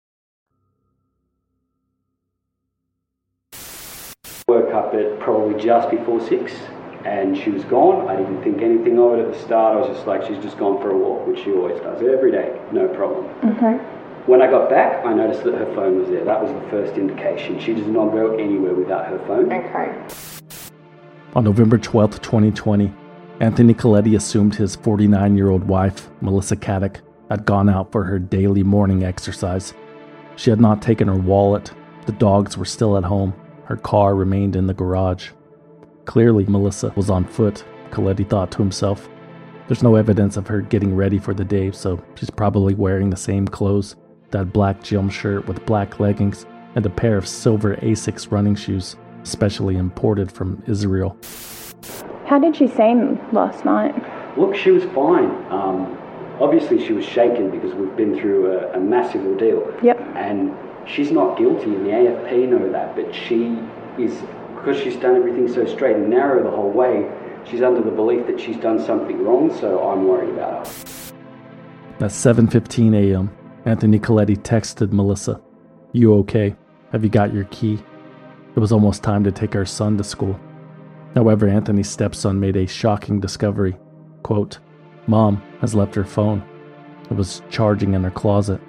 S: Woke up at probably just before six and she was gone. I didn't think anything of it at the start. I was just like, she's just gone for a walk, which she always does every day, no problem.
Q: Okay.
S: When I got back, I noticed that her phone was there. That was the first indication. She does not go anywhere without her phone.
Q: Okay.
A: On November twelfth, twenty twenty, Anthony Coletti assumed his forty-nine-year-old wife, Melissa Caddick, had gone out for her daily morning exercise. She had not taken her wallet. The dogs were still at home. Her car remained in the garage. Clearly, Melissa was on foot, Coletti thought to himself. There's no evidence of her getting ready for the day, so she's probably wearing the same clothes. That black gym shirt with black leggings and a pair of silver Asics running shoes, specially imported from Israel.
Q: How did she seem last night?
S: Look, she was fine. Um, obviously, she was shaken because we've been through a, a massive ordeal.
Q: Yep.
S: And she's not guilty, and the A F P know that, but she is, because she's done everything so straight and narrow the whole way, she's under the belief that she's done something wrong, so I'm worried about her.
A: At seven fifteen a m, Anthony Coletti texted Melissa, "You okay? Have you got your key?" It was almost time to take our son to school. However, Anthony's stepson made a shocking discovery. Quote, "Mom has left her phone. It was charging in her closet."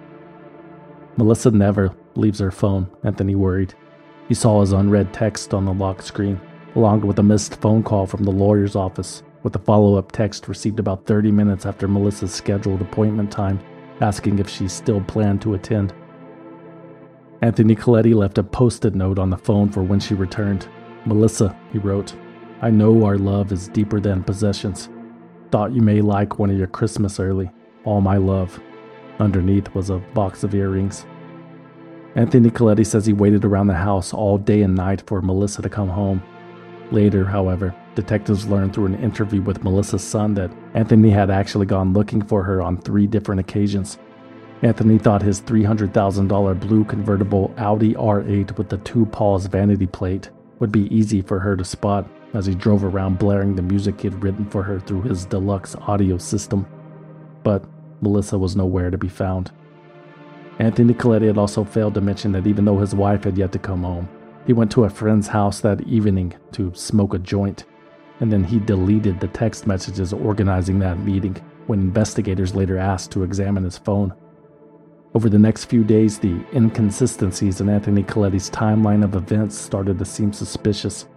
A: Melissa never leaves her phone, Anthony worried. He saw his unread text on the lock screen, along with a missed phone call from the lawyer's office, with a follow-up text received about thirty minutes after Melissa's scheduled appointment time, asking if she still planned to attend. Anthony Coletti left a post-it note on the phone for when she returned. "Melissa," he wrote, "I know our love is deeper than possessions. Thought you may like one of your Christmas early. All my love." Underneath was a box of earrings. Anthony Coletti says he waited around the house all day and night for Melissa to come home. Later, however, detectives learned through an interview with Melissa's son that Anthony had actually gone looking for her on three different occasions. Anthony thought his three hundred thousand dollars blue convertible Audi R eight with the two Paws vanity plate would be easy for her to spot as he drove around blaring the music he'd written for her through his deluxe audio system. But Melissa was nowhere to be found. Anthony Coletti had also failed to mention that even though his wife had yet to come home, he went to a friend's house that evening to smoke a joint, and then he deleted the text messages organizing that meeting when investigators later asked to examine his phone. Over the next few days, the inconsistencies in Anthony Coletti's timeline of events started to seem suspicious,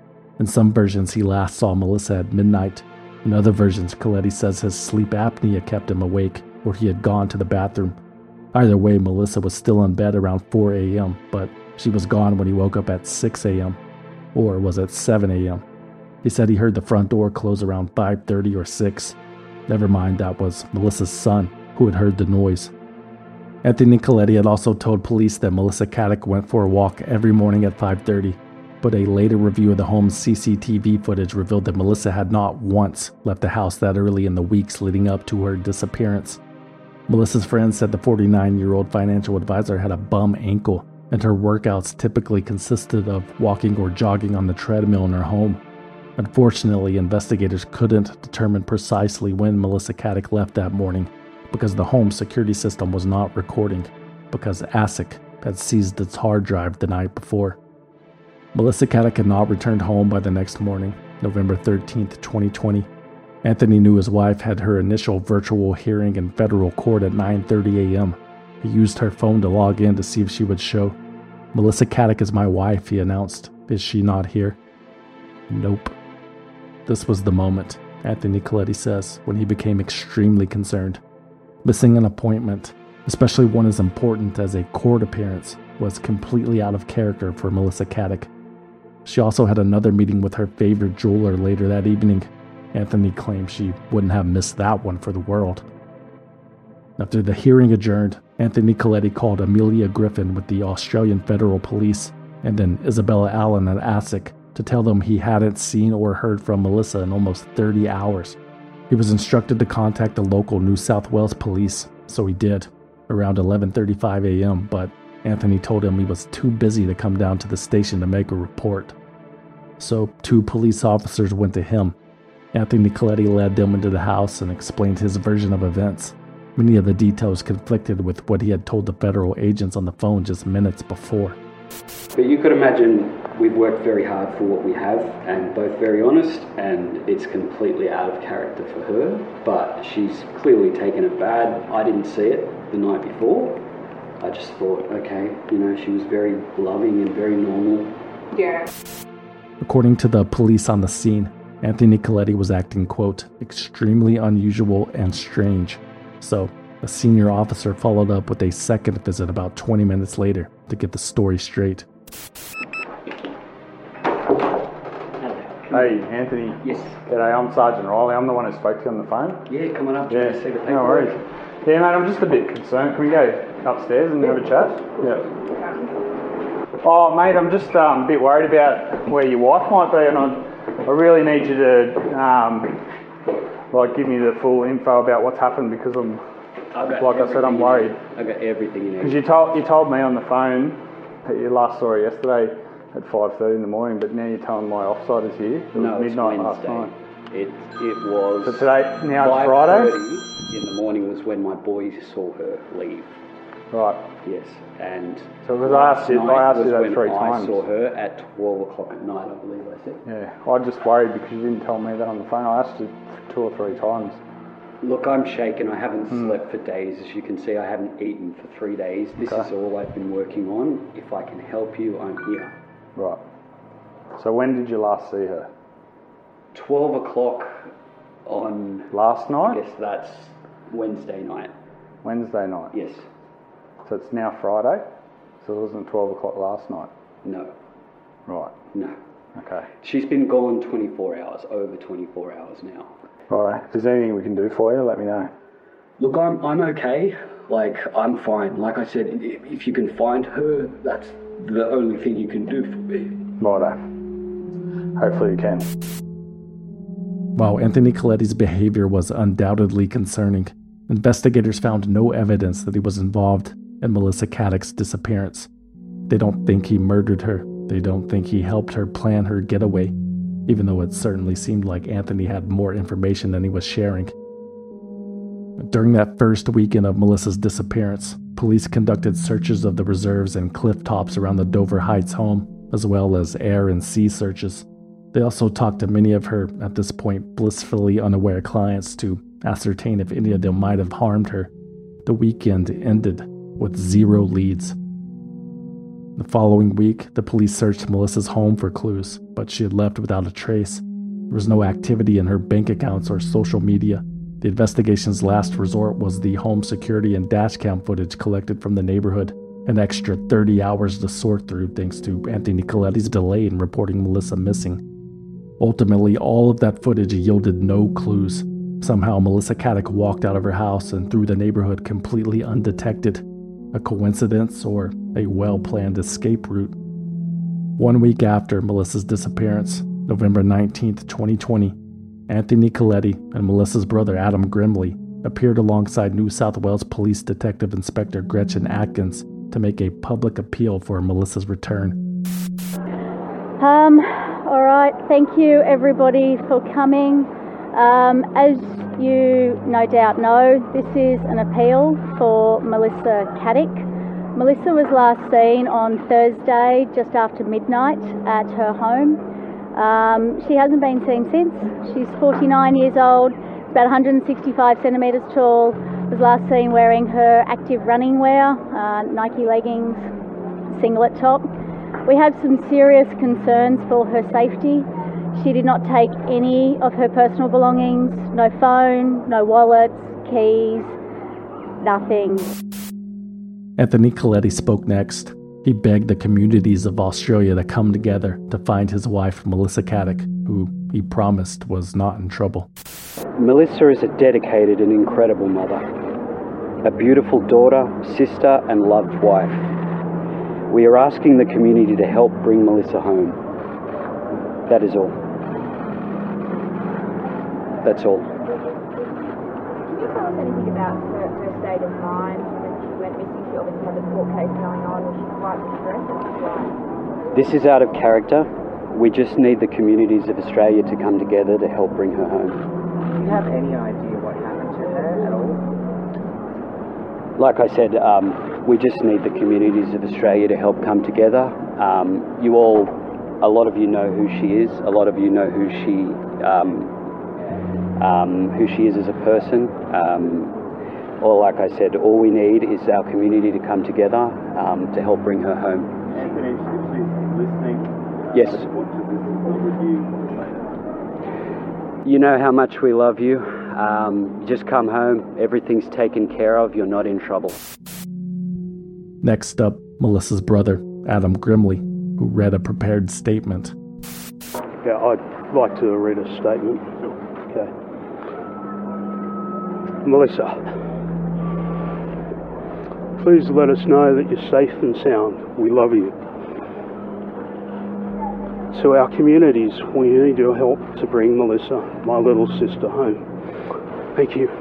A: In some versions, he last saw Melissa at midnight. In other versions, Coletti says his sleep apnea kept him awake, or he had gone to the bathroom. Either way, Melissa was still in bed around four a.m., but she was gone when he woke up at six a.m., or was it seven a.m.? He said he heard the front door close around five thirty or six. Never mind, that was Melissa's son who had heard the noise. Anthony Coletti had also told police that Melissa Caddick went for a walk every morning at five thirty, but a later review of the home's C C T V footage revealed that Melissa had not once left the house that early in the weeks leading up to her disappearance. Melissa's friend said the forty-nine-year-old financial advisor had a bum ankle, and her workouts typically consisted of walking or jogging on the treadmill in her home. Unfortunately, investigators couldn't determine precisely when Melissa Caddick left that morning because the home security system was not recording, because ASIC had seized its hard drive the night before. Melissa Caddick had not returned home by the next morning, November thirteenth, twenty twenty. Anthony knew his wife had her initial virtual hearing in federal court at nine thirty a.m. He used her phone to log in to see if she would show. "Melissa Caddick is my wife," he announced. "Is she not here?" Nope. This was the moment, Anthony Coletti says, when he became extremely concerned. Missing an appointment, especially one as important as a court appearance, was completely out of character for Melissa Caddick. She also had another meeting with her favorite jeweler later that evening. Anthony claimed she wouldn't have missed that one for the world. After the hearing adjourned, Anthony Coletti called Amelia Griffin with the Australian Federal Police and then Isabella Allen at ASIC to tell them he hadn't seen or heard from Melissa in almost thirty hours. He was instructed to contact the local New South Wales police, so he did, around eleven thirty-five a.m., but Anthony told him he was too busy to come down to the station to make a report. So two police officers went to him. Anthony Coletti led them into the house and explained his version of events. Many of the details conflicted with what he had told the federal agents on the phone just minutes before.
S: But you could imagine we've worked very hard for what we have and both very honest, and it's completely out of character for her, but she's clearly taken it bad. I didn't see it the night before. I just thought, okay, you know, she was very loving and very normal.
O: Yeah.
A: According to the police on the scene, Anthony Coletti was acting, quote, extremely unusual and strange. So, a senior officer followed up with a second visit about twenty minutes later to get the story straight.
T: Hey, Anthony.
S: Yes.
T: G'day, I'm Sergeant Riley. I'm the one who spoke to you on the phone.
S: Yeah, coming up to
T: yeah.
S: see the paper.
T: No worries. Yeah, mate, I'm just a bit concerned. Can we go upstairs and have a chat? Yeah. Oh, mate, I'm just um, a bit worried about where your wife might be, and I, I really need you to um, like give me the full info about what's happened, because I'm, like I said, I'm worried.
S: I got everything you need.
T: Because you told you told me on the phone that you last saw her yesterday at five thirty in the morning, but now you're telling my offside is here. It
S: no,
T: was midnight
S: it's
T: last night.
S: It it was.
T: So today, now it's Friday.
S: In the morning was when my boys saw her leave.
T: Right.
S: Yes, and
T: so because I asked you, I asked you that three
S: I
T: times.
S: I saw her at twelve o'clock at night, I believe I said.
T: Yeah, I just worried because you didn't tell me that on the phone. I asked you two or three times.
S: Look, I'm shaken. I haven't
T: mm.
S: slept for days. As you can see, I haven't eaten for three days. This
T: okay.
S: is all I've been working on. If I can help you, I'm here.
T: Right. So when did you last see her?
S: twelve o'clock on...
T: Last night?
S: Yes, that's Wednesday night.
T: Wednesday night?
S: Yes.
T: So it's now Friday? So it wasn't twelve o'clock last night?
S: No.
T: Right.
S: No.
T: Okay.
S: She's been gone twenty-four hours, over twenty-four hours now.
T: Alright. If there's anything we can do for you, let me know.
S: Look, I'm I'm okay. Like, I'm fine. Like I said, if, if you can find her, that's the only thing you can do for me.
T: Righto. Hopefully you can.
A: While Anthony Coletti's behavior was undoubtedly concerning, investigators found no evidence that he was involved in Melissa Caddick's disappearance. They don't think he murdered her. They don't think he helped her plan her getaway, even though it certainly seemed like Anthony had more information than he was sharing. During that first weekend of Melissa's disappearance, police conducted searches of the reserves and cliff tops around the Dover Heights home, as well as air and sea searches. They also talked to many of her, at this point, blissfully unaware clients to ascertain if any of them might have harmed her. The weekend ended with zero leads. The following week, the police searched Melissa's home for clues, but she had left without a trace. There was no activity in her bank accounts or social media. The investigation's last resort was the home security and dashcam footage collected from the neighborhood, an extra thirty hours to sort through thanks to Anthony Coletti's delay in reporting Melissa missing. Ultimately, all of that footage yielded no clues. Somehow, Melissa Caddick walked out of her house and through the neighborhood completely undetected. A coincidence or a well-planned escape route? One week after Melissa's disappearance, November nineteenth, twenty twenty, Anthony Coletti and Melissa's brother Adam Grimley appeared alongside New South Wales Police Detective Inspector Gretchen Atkins to make a public appeal for Melissa's return.
U: Um, all right, thank you everybody for coming. Um, as you no doubt know, this is an appeal for Melissa Caddick. Melissa was last seen on Thursday just after midnight at her home. Um, she hasn't been seen since. She's forty-nine years old, about one hundred sixty-five centimetres tall, was last seen wearing her active running wear, uh, Nike leggings, singlet top. We have some serious concerns for her safety. She did not take any of her personal belongings, no phone, no wallets, keys, nothing.
A: Anthony Coletti spoke next. He begged the communities of Australia to come together to find his wife, Melissa Caddick, who he promised was not in trouble.
S: Melissa is a dedicated and incredible mother, a beautiful daughter, sister, and loved wife. We are asking the community to help bring Melissa home. That is all. That's all.
Q: Can you tell us anything about her, her state of mind when she went missing? She obviously had the court case going on. Was she quite distressed? Right?
S: This is out of character. We just need the communities of Australia to come together to help bring her home.
V: Do you have any idea what happened to her at all?
S: Like I said, um, we just need the communities of Australia to help come together. Um, you all, a lot of you know who she is. A lot of you know who she, um, um, who she is as a person. Um, or like I said, all we need is our community to come together um, to help bring her home.
V: Anthony, if she's listening, uh,
S: yes.
V: What would you say?
S: You know how much we love you. Um, just come home. Everything's taken care of. You're not in trouble.
A: Next up, Melissa's brother, Adam Grimley, who read a prepared statement.
W: Yeah, I'd like to read a statement. Okay. Melissa, please let us know that you're safe and sound. We love you. To our communities, we need your help to bring Melissa, my little sister, home. Thank you.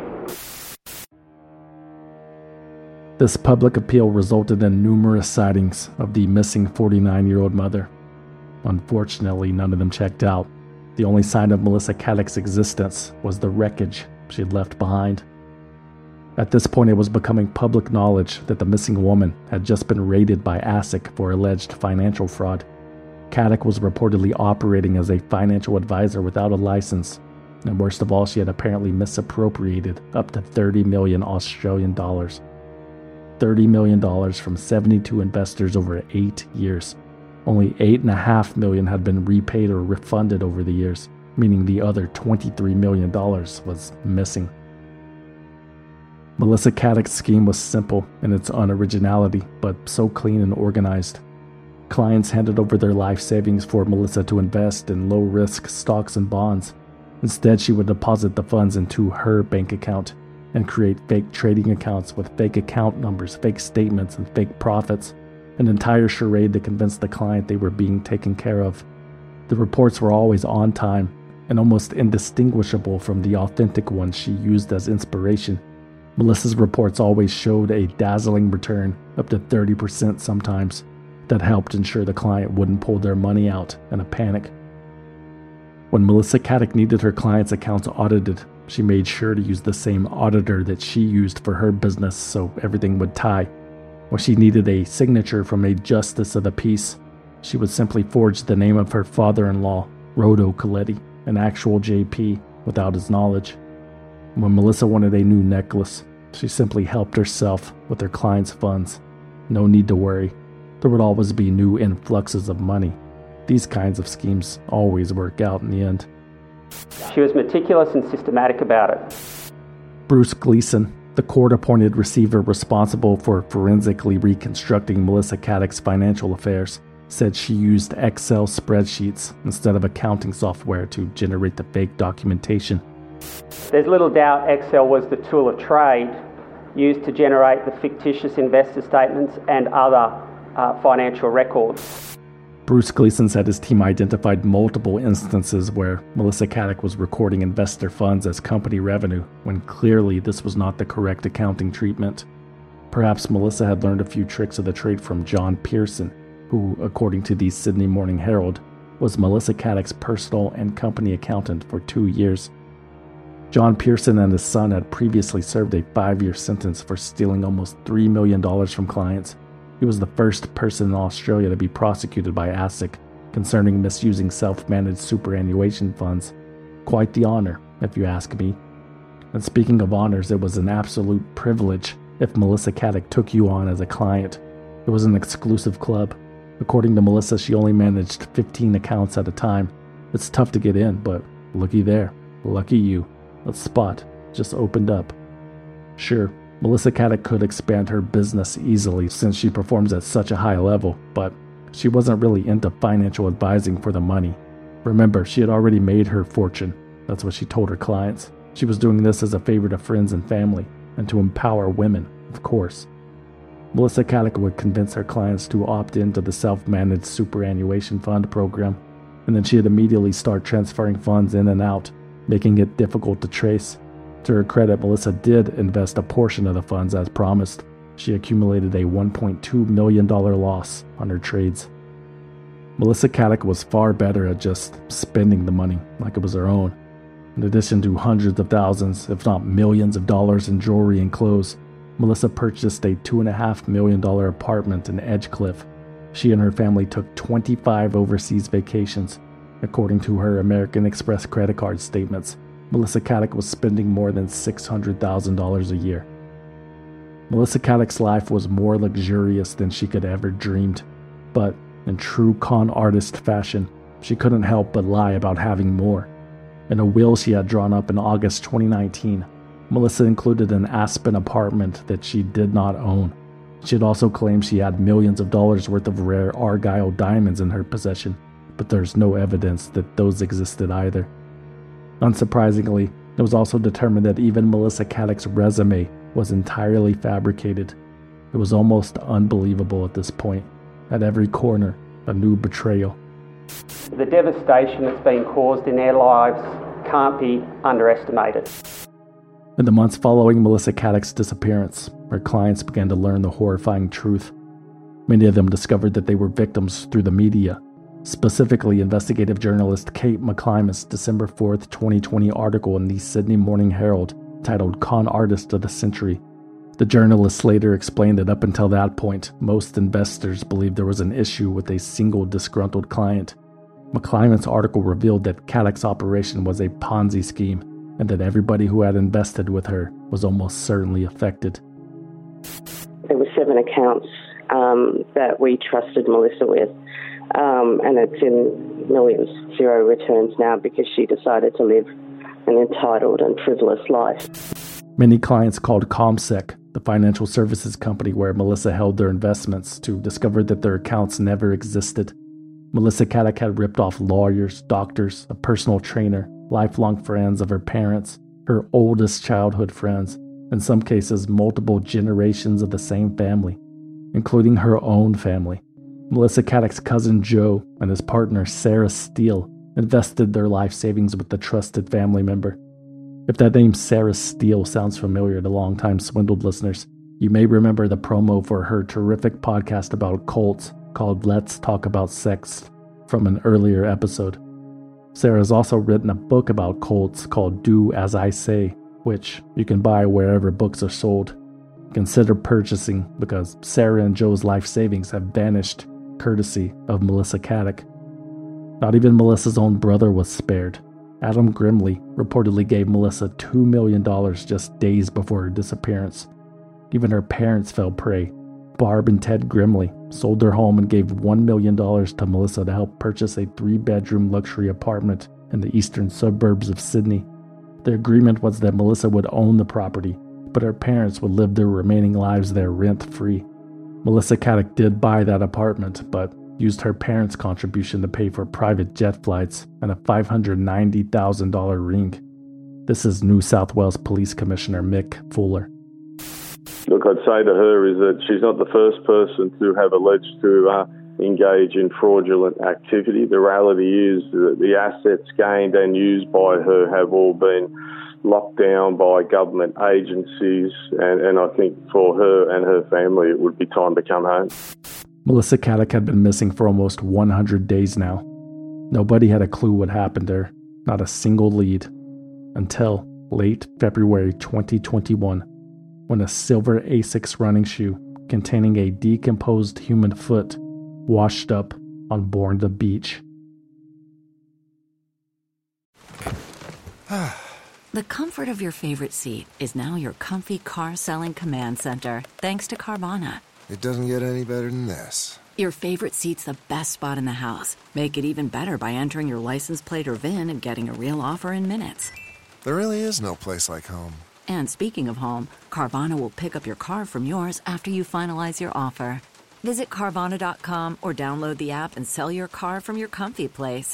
A: This public appeal resulted in numerous sightings of the missing forty-nine-year-old mother. Unfortunately, none of them checked out. The only sign of Melissa Caddick's existence was the wreckage she had left behind. At this point, it was becoming public knowledge that the missing woman had just been raided by ASIC for alleged financial fraud. Caddick was reportedly operating as a financial advisor without a license, and worst of all, she had apparently misappropriated up to thirty million Australian dollars. thirty million dollars from seventy-two investors over eight years. Only eight point five million dollars had been repaid or refunded over the years, meaning the other twenty-three million dollars was missing. Melissa Caddick's scheme was simple in its unoriginality, but so clean and organized. Clients handed over their life savings for Melissa to invest in low-risk stocks and bonds. Instead, she would deposit the funds into her bank account and create fake trading accounts with fake account numbers, fake statements, and fake profits, an entire charade to convince the client they were being taken care of. The reports were always on time and almost indistinguishable from the authentic ones she used as inspiration. Melissa's reports always showed a dazzling return, up to thirty percent sometimes, that helped ensure the client wouldn't pull their money out in a panic. When Melissa Caddick needed her clients' accounts audited, she made sure to use the same auditor that she used for her business so everything would tie. When she needed a signature from a justice of the peace, she would simply forge the name of her father-in-law, Rodo Coletti, an actual J P, without his knowledge. When Melissa wanted a new necklace, she simply helped herself with her clients' funds. No need to worry. There would always be new influxes of money. These kinds of schemes always work out in the end.
B: She was meticulous and systematic about it.
A: Bruce Gleason, the court-appointed receiver responsible for forensically reconstructing Melissa Caddick's financial affairs, said she used Excel spreadsheets instead of accounting software to generate the fake documentation.
B: There's little doubt Excel was the tool of trade used to generate the fictitious investor statements and other uh, financial records.
A: Bruce Gleason said his team identified multiple instances where Melissa Caddick was recording investor funds as company revenue, when clearly this was not the correct accounting treatment. Perhaps Melissa had learned a few tricks of the trade from John Pearson, who, according to the Sydney Morning Herald, was Melissa Caddick's personal and company accountant for two years. John Pearson and his son had previously served a five-year sentence for stealing almost three million dollars from clients. He was the first person in Australia to be prosecuted by ASIC concerning misusing self-managed superannuation funds. Quite the honor, if you ask me. And speaking of honors, it was an absolute privilege if Melissa Caddick took you on as a client. It was an exclusive club. According to Melissa, she only managed fifteen accounts at a time. It's tough to get in, but looky there. Lucky you. A spot just opened up. Sure, Melissa Caddick could expand her business easily since she performs at such a high level, but she wasn't really into financial advising for the money. Remember, she had already made her fortune. That's what she told her clients. She was doing this as a favor to friends and family, and to empower women, of course. Melissa Caddick would convince her clients to opt into the self-managed superannuation fund program, and then she'd immediately start transferring funds in and out, making it difficult to trace. To her credit, Melissa did invest a portion of the funds as promised. She accumulated a one point two million dollars loss on her trades. Melissa Caddick was far better at just spending the money like it was her own. In addition to hundreds of thousands, if not millions of dollars in jewelry and clothes, Melissa purchased a two point five million dollars apartment in Edgecliff. She and her family took twenty-five overseas vacations. According to her American Express credit card statements, Melissa Caddick was spending more than six hundred thousand dollars a year. Melissa Caddick's life was more luxurious than she could ever dreamed, but in true con artist fashion, she couldn't help but lie about having more. In a will she had drawn up in August twenty nineteen, Melissa included an Aspen apartment that she did not own. She had also claimed she had millions of dollars worth of rare Argyle diamonds in her possession, but there's no evidence that those existed either. Unsurprisingly, it was also determined that even Melissa Caddick's resume was entirely fabricated. It was almost unbelievable at this point. At every corner, a new betrayal.
B: The devastation that's been caused in their lives can't be underestimated.
A: In the months following Melissa Caddick's disappearance, her clients began to learn the horrifying truth. Many of them discovered that they were victims through the media. Specifically, investigative journalist Kate McClimas' December fourth, twenty twenty article in the Sydney Morning Herald titled Con Artist of the Century. The journalist later explained that up until that point, most investors believed there was an issue with a single disgruntled client. McClimas' article revealed that Caddick's operation was a Ponzi scheme, and that everybody who had invested with her was almost certainly affected.
C: There were seven accounts um, that we trusted Melissa with. Um, and it's in millions, zero returns now because she decided to live an entitled and frivolous life.
A: Many clients called ComSec, the financial services company where Melissa held their investments, to discover that their accounts never existed. Melissa Caddick had ripped off lawyers, doctors, a personal trainer, lifelong friends of her parents, her oldest childhood friends, in some cases multiple generations of the same family, including her own family. Melissa Caddick's cousin Joe and his partner Sarah Steele invested their life savings with the trusted family member. If that name Sarah Steele sounds familiar to longtime Swindled listeners, you may remember the promo for her terrific podcast about cults called Let's Talk About Sex from an earlier episode. Sarah has also written a book about cults called Do As I Say, which you can buy wherever books are sold. Consider purchasing because Sarah and Joe's life savings have vanished courtesy of Melissa Caddick. Not even Melissa's own brother was spared. Adam Grimley reportedly gave Melissa two million dollars just days before her disappearance. Even her parents fell prey. Barb and Ted Grimley sold their home and gave one million dollars to Melissa to help purchase a three-bedroom luxury apartment in the eastern suburbs of Sydney. The agreement was that Melissa would own the property, but her parents would live their remaining lives there rent-free. Melissa Caddick did buy that apartment, but used her parents' contribution to pay for private jet flights and a five hundred ninety thousand dollars ring. This is New South Wales Police Commissioner Mick Fuller.
D: Look, I'd say to her is that she's not the first person to have alleged to uh, engage in fraudulent activity. The reality is that the assets gained and used by her have all been locked down by government agencies, and, and I think for her and her family it would be time to come home.
A: Melissa Caddick had been missing for almost one hundred days now. Nobody had a clue what happened to her, not a single lead, until late February twenty twenty-one, when a silver Asics running shoe containing a decomposed human foot washed up on Bournda Beach.
F: The comfort of your favorite seat is now your comfy car selling command center, thanks to Carvana.
H: It doesn't get any better than this.
F: Your favorite seat's the best spot in the house. Make it even better by entering your license plate or V I N and getting a real offer in minutes.
H: There really is no place like home.
F: And speaking of home, Carvana will pick up your car from yours after you finalize your offer. Visit Carvana dot com or download the app and sell your car from your comfy place.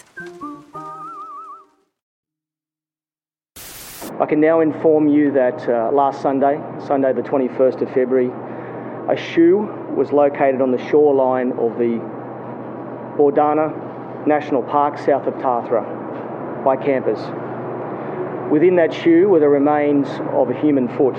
X: I can now inform you that uh, last Sunday, Sunday the twenty-first of February, a shoe was located on the shoreline of the Bordana National Park south of Tathra by campers. Within that shoe were the remains of a human foot.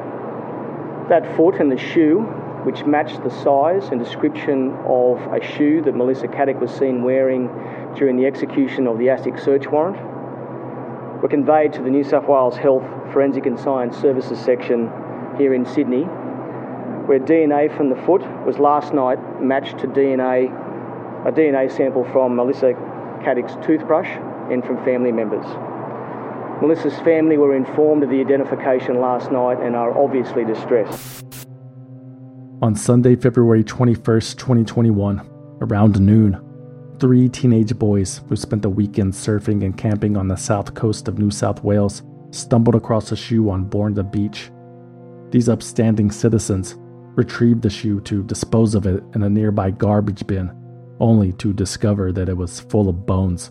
X: That foot and the shoe, which matched the size and description of a shoe that Melissa Caddick was seen wearing during the execution of the ASIC search warrant, were conveyed to the New South Wales Health Forensic and Science Services section here in Sydney, where D N A from the foot was last night matched to D N A, a D N A sample from Melissa Caddick's toothbrush and from family members. Melissa's family were informed of the identification last night and are obviously distressed.
A: On Sunday, February twenty-first, twenty twenty-one, around noon, three teenage boys who spent the weekend surfing and camping on the south coast of New South Wales stumbled across a shoe on Bournda Beach. These upstanding citizens retrieved the shoe to dispose of it in a nearby garbage bin, only to discover that it was full of bones.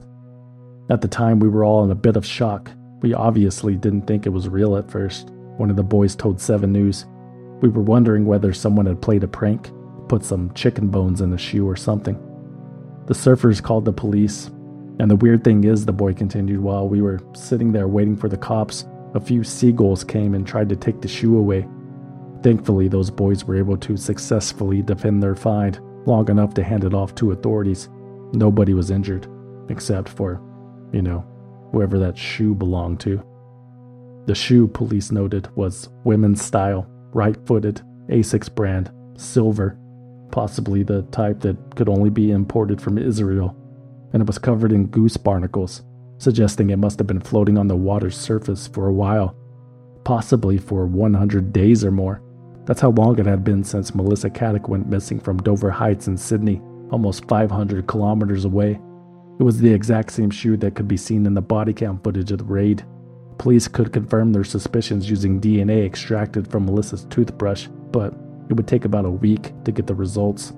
A: At the time, we were all in a bit of shock. We obviously didn't think it was real at first, one of the boys told Seven News. We were wondering whether someone had played a prank, put some chicken bones in the shoe or something. The surfers called the police, and the weird thing is, the boy continued, while we were sitting there waiting for the cops, a few seagulls came and tried to take the shoe away. Thankfully, those boys were able to successfully defend their find long enough to hand it off to authorities. Nobody was injured, except for, you know, whoever that shoe belonged to. The shoe, police noted, was women's style, right-footed, Asics brand, silver, possibly the type that could only be imported from Israel, and it was covered in goose barnacles, suggesting it must have been floating on the water's surface for a while, possibly for one hundred days or more. That's how long it had been since Melissa Caddick went missing from Dover Heights in Sydney, almost five hundred kilometers away. It was the exact same shoe that could be seen in the body cam footage of the raid. Police could confirm their suspicions using D N A extracted from Melissa's toothbrush, but it would take about a week to get the results.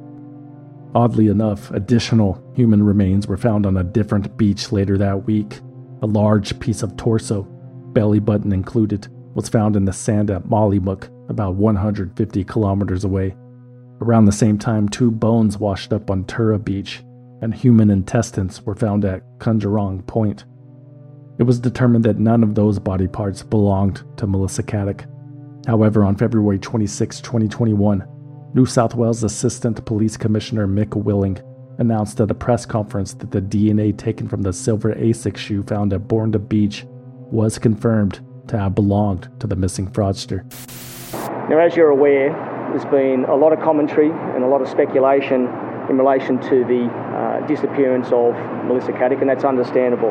A: Oddly enough, additional human remains were found on a different beach later that week. A large piece of torso, belly button included, was found in the sand at Mollymook, about one hundred fifty kilometers away. Around the same time, two bones washed up on Tura Beach, and human intestines were found at Kunjarong Point. It was determined that none of those body parts belonged to Melissa Caddick. However, on February twenty-sixth, twenty twenty-one, New South Wales Assistant Police Commissioner Mick Willing announced at a press conference that the D N A taken from the silver Asics shoe found at Bournda Beach was confirmed to have belonged to the missing fraudster.
X: Now, as you're aware, there's been a lot of commentary and a lot of speculation in relation to the uh, disappearance of Melissa Caddick, and that's understandable.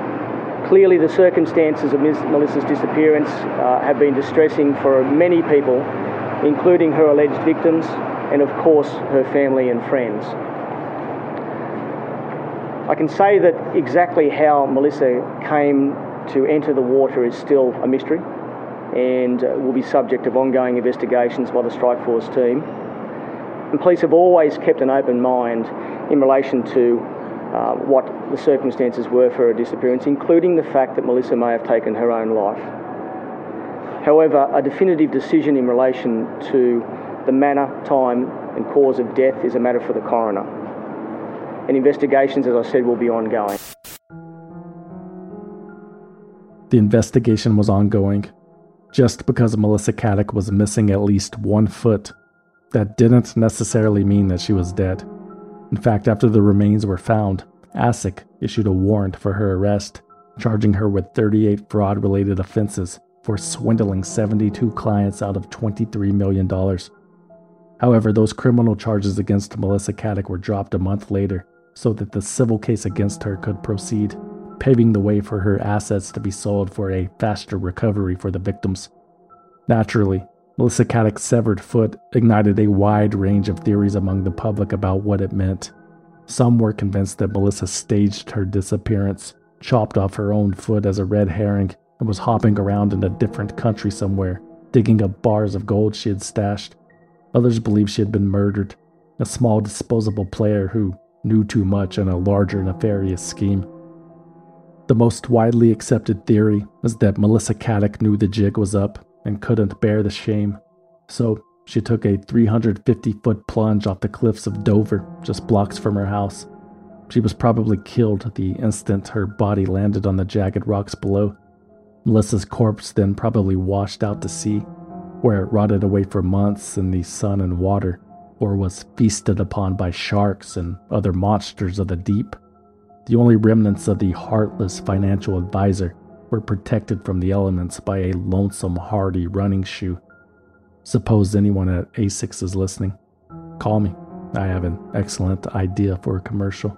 X: Clearly, the circumstances of Miz Melissa's disappearance uh, have been distressing for many people, including her alleged victims and of course her family and friends. I can say that exactly how Melissa came to enter the water is still a mystery and will be subject of ongoing investigations by the Strike Force team. And police have always kept an open mind in relation to uh, what the circumstances were for her disappearance, including the fact that Melissa may have taken her own life. However, a definitive decision in relation to the manner, time and cause of death is a matter for the coroner. And investigations, as I said, will be ongoing.
A: The investigation was ongoing. Just because Melissa Caddick was missing at least one foot, that didn't necessarily mean that she was dead. In fact, after the remains were found, ASIC issued a warrant for her arrest, charging her with thirty-eight fraud-related offenses for swindling seventy-two clients out of twenty-three million dollars. However, those criminal charges against Melissa Caddick were dropped a month later, so that the civil case against her could proceed, paving the way for her assets to be sold for a faster recovery for the victims. Naturally, Melissa Caddick's severed foot ignited a wide range of theories among the public about what it meant. Some were convinced that Melissa staged her disappearance, chopped off her own foot as a red herring, and was hopping around in a different country somewhere, digging up bars of gold she had stashed. Others believed she had been murdered, a small disposable player who knew too much in a larger nefarious scheme. The most widely accepted theory is that Melissa Caddick knew the jig was up and couldn't bear the shame, so she took a three hundred fifty foot plunge off the cliffs of Dover, just blocks from her house. She was probably killed the instant her body landed on the jagged rocks below. Melissa's corpse then probably washed out to sea, where it rotted away for months in the sun and water, or was feasted upon by sharks and other monsters of the deep. The only remnants of the heartless financial advisor were protected from the elements by a lonesome, hardy running shoe. Suppose anyone at ASICS is listening. Call me. I have an excellent idea for a commercial.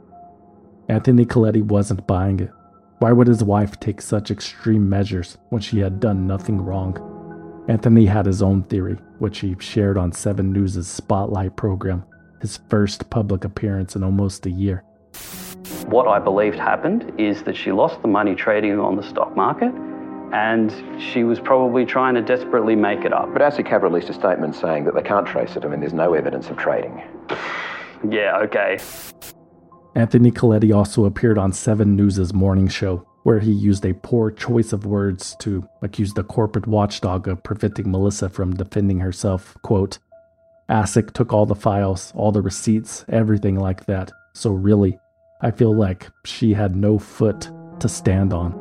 A: Anthony Coletti wasn't buying it. Why would his wife take such extreme measures when she had done nothing wrong? Anthony had his own theory, which he shared on seven News' Spotlight program, his first public appearance in almost a year.
S: What I believed happened is that she lost the money trading on the stock market, and she was probably trying to desperately make it up.
E: But ASIC have released a statement saying that they can't trace it. I mean, there's no evidence of trading.
S: Yeah, okay.
A: Anthony Coletti also appeared on seven News' morning show, where he used a poor choice of words to accuse the corporate watchdog of preventing Melissa from defending herself. Quote, ASIC took all the files, all the receipts, everything like that. So really, I feel like she had no foot to stand on.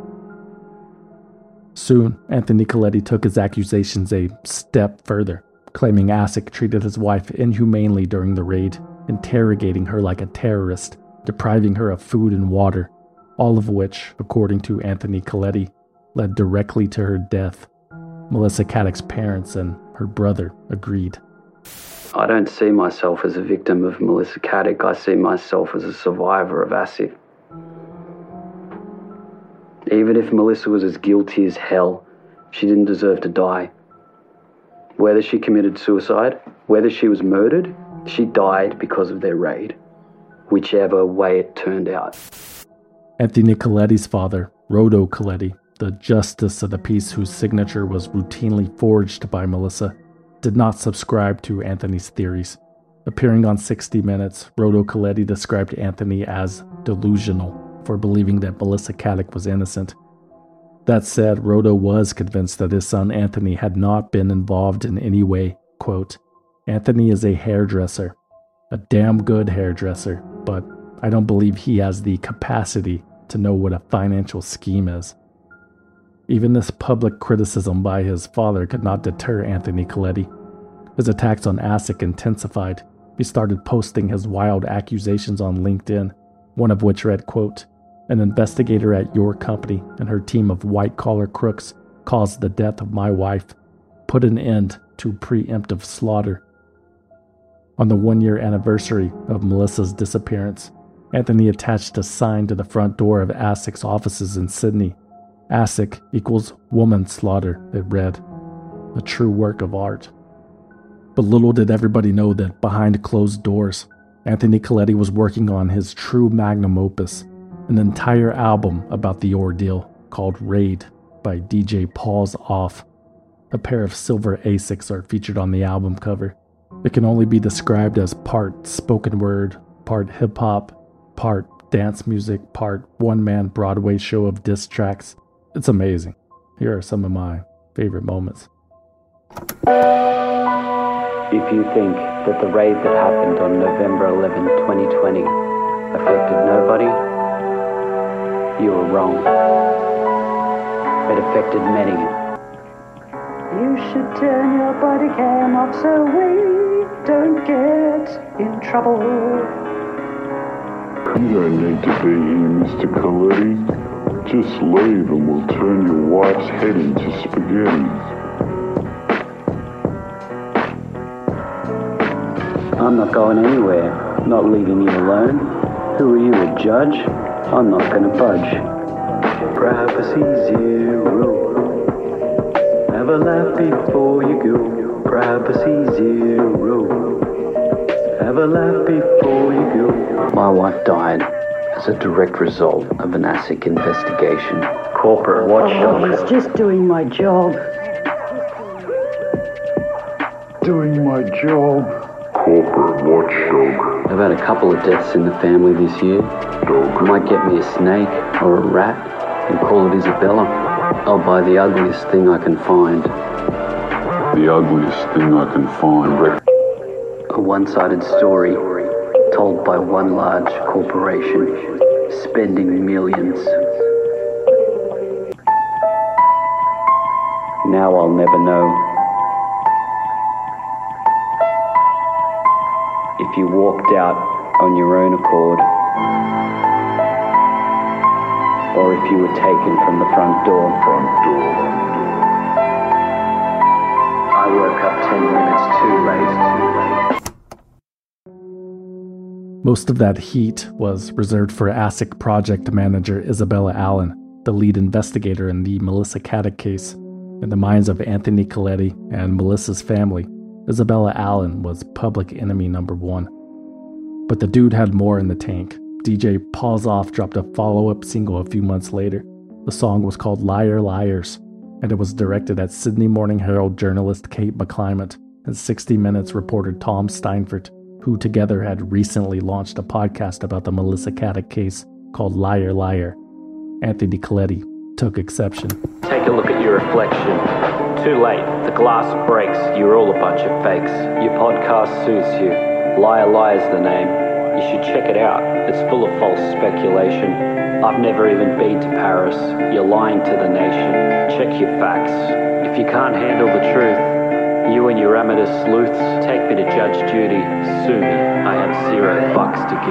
A: Soon, Anthony Coletti took his accusations a step further, claiming ASIC treated his wife inhumanely during the raid, interrogating her like a terrorist, depriving her of food and water, all of which, according to Anthony Coletti, led directly to her death. Melissa Caddick's parents and her brother agreed.
S: I don't see myself as a victim of Melissa Caddick. I see myself as a survivor of ASIC. Even if Melissa was as guilty as hell, she didn't deserve to die. Whether she committed suicide, whether she was murdered, she died because of their raid. Whichever way it turned out.
A: Anthony Coletti's father, Rodo Coletti, the justice of the peace whose signature was routinely forged by Melissa, did not subscribe to Anthony's theories. Appearing on sixty minutes, Rodo Coletti described Anthony as delusional for believing that Melissa Caddick was innocent. That said, Rodo was convinced that his son Anthony had not been involved in any way. Quote, Anthony is a hairdresser, a damn good hairdresser, but I don't believe he has the capacity to know what a financial scheme is. Even this public criticism by his father could not deter Anthony Coletti. His attacks on ASIC intensified. He started posting his wild accusations on LinkedIn, one of which read, quote, an investigator at your company and her team of white-collar crooks caused the death of my wife. Put an end to preemptive slaughter. On the one-year anniversary of Melissa's disappearance, Anthony attached a sign to the front door of ASIC's offices in Sydney. ASIC equals woman slaughter, it read. A true work of art. But little did everybody know that behind closed doors, Anthony Coletti was working on his true magnum opus, an entire album about the ordeal called Raid by D J Paws Off. A pair of silver Asics are featured on the album cover. It can only be described as part spoken word, part hip-hop, part dance music, part one-man Broadway show of diss tracks. It's amazing. Here are some of my favorite moments.
G: If you think that the raid that happened on November eleventh, twenty twenty affected nobody, you are wrong. It affected many.
J: You should turn your body cam off so we don't get in trouble.
K: You don't need to be here, Mister Coletti. Just leave and we'll turn your wife's head into spaghetti.
G: I'm not going anywhere. I'm not leaving you alone. Who are you, a judge? I'm not going to budge. Privacy zero. Have a laugh before you go. Privacy zero. Have a laugh before you go. My wife died as a direct result of an ASIC investigation. Corporate watchdog.
J: I was just doing my job.
K: Doing my job. Corporate watchdog.
G: I've had a couple of deaths in the family this year.
K: Dog.
G: Might get me a snake or a rat and call it Isabella. I'll buy the ugliest thing I can find.
K: The ugliest thing I can find.
G: A one-sided story told by one large corporation spending millions. Now I'll never know. If you walked out on your own accord, or if you were taken from the front door.
K: Front door.
G: I woke up ten minutes too late, too late.
A: Most of that heat was reserved for ASIC project manager Isabella Allen, the lead investigator in the Melissa Caddick case. In the minds of Anthony Coletti and Melissa's family, Isabella Allen was public enemy number one. But the dude had more in the tank. D J Paws Off dropped a follow-up single a few months later. The song was called Liar Liars, and it was directed at Sydney Morning Herald journalist Kate McClymont and sixty minutes reporter Tom Steinfort, who together had recently launched a podcast about the Melissa Caddick case called Liar Liar. Anthony Coletti took exception.
G: Take a look at your reflection. Too late. The glass breaks. You're all a bunch of fakes. Your podcast soothes you. Liar Liar's the name. You should check it out. It's full of false speculation. I've never even been to Paris. You're lying to the nation. Check your facts. If you can't handle the truth, you and your amateur sleuths, take me to Judge Judy. Sue me. I have zero fucks to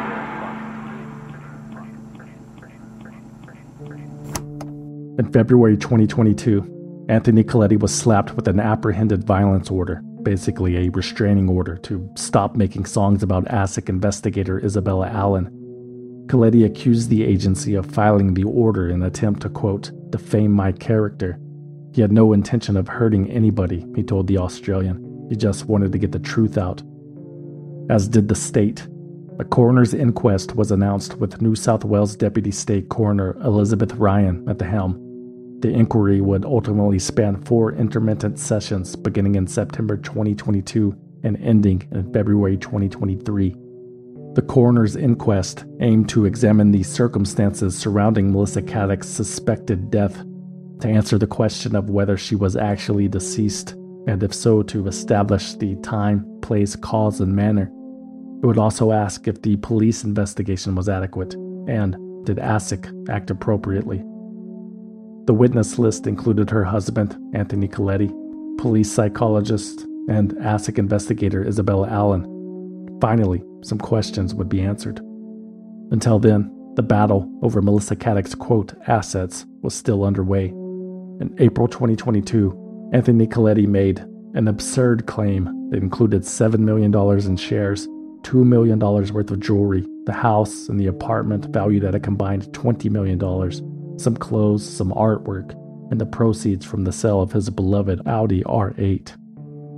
G: give.
A: In February twenty twenty-two, Anthony Coletti was slapped with an apprehended violence order, basically a restraining order to stop making songs about ASIC investigator Isabella Allen. Coletti accused the agency of filing the order in an attempt to, quote, defame my character. He had no intention of hurting anybody, he told the Australian. He just wanted to get the truth out. As did the state. A coroner's inquest was announced with New South Wales Deputy State Coroner Elizabeth Ryan at the helm. The inquiry would ultimately span four intermittent sessions beginning in September twenty twenty-two and ending in February twenty twenty-three. The coroner's inquest aimed to examine the circumstances surrounding Melissa Caddick's suspected death, to answer the question of whether she was actually deceased, and if so, to establish the time, place, cause, and manner. It would also ask if the police investigation was adequate, and did ASIC act appropriately. The witness list included her husband, Anthony Coletti, police psychologist, and ASIC investigator Isabella Allen. Finally, some questions would be answered. Until then, the battle over Melissa Caddick's, quote, assets was still underway. In April twenty twenty-two, Anthony Coletti made an absurd claim that included seven million dollars in shares, two million dollars worth of jewelry, the house and the apartment valued at a combined twenty million dollars, some clothes, some artwork, and the proceeds from the sale of his beloved Audi R eight.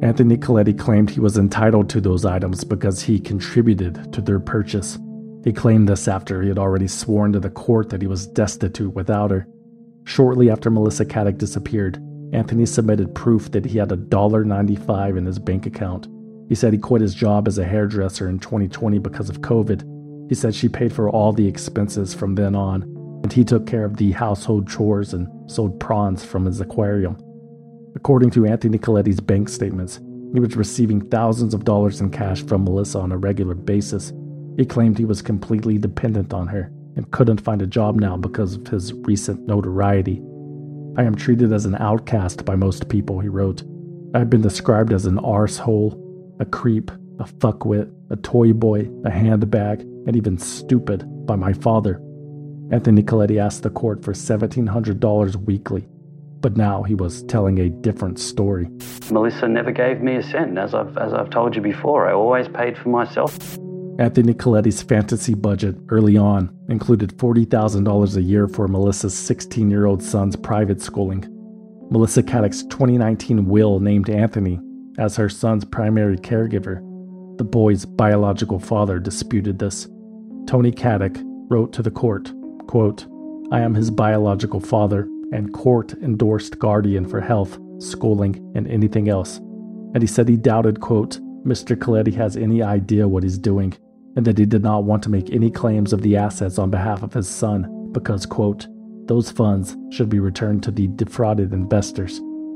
A: Anthony Coletti claimed he was entitled to those items because he contributed to their purchase. He claimed this after he had already sworn to the court that he was destitute without her. Shortly after Melissa Caddick disappeared, Anthony submitted proof that he had one dollar ninety-five in his bank account. He said he quit his job as a hairdresser in twenty twenty because of COVID. He said she paid for all the expenses from then on, and he took care of the household chores and sold prawns from his aquarium. According to Anthony Coletti's bank statements, he was receiving thousands of dollars in cash from Melissa on a regular basis. He claimed he was completely dependent on her and couldn't find a job now because of his recent notoriety. "I am treated as an outcast by most people," he wrote. "I have been described as an arsehole, a creep, a fuckwit, a toy boy, a handbag, and even stupid by my father." Anthony Coletti asked the court for seventeen hundred dollars weekly, but now he was telling a different story.
L: Melissa never gave me a cent, as I've, as I've told you before. I always paid for myself.
A: Anthony Coletti's fantasy budget early on included forty thousand dollars a year for Melissa's sixteen-year-old son's private schooling. Melissa Caddick's twenty nineteen will named Anthony as her son's primary caregiver. The boy's biological father disputed this. Tony Caddick wrote to the court, quote, "I am his biological father and court-endorsed guardian for health, schooling, and anything else." And he said he doubted, quote, "Mister Coletti has any idea what he's doing, and that he did not want to make any claims of the assets on behalf of his son because, quote, those funds should be returned to the defrauded investors."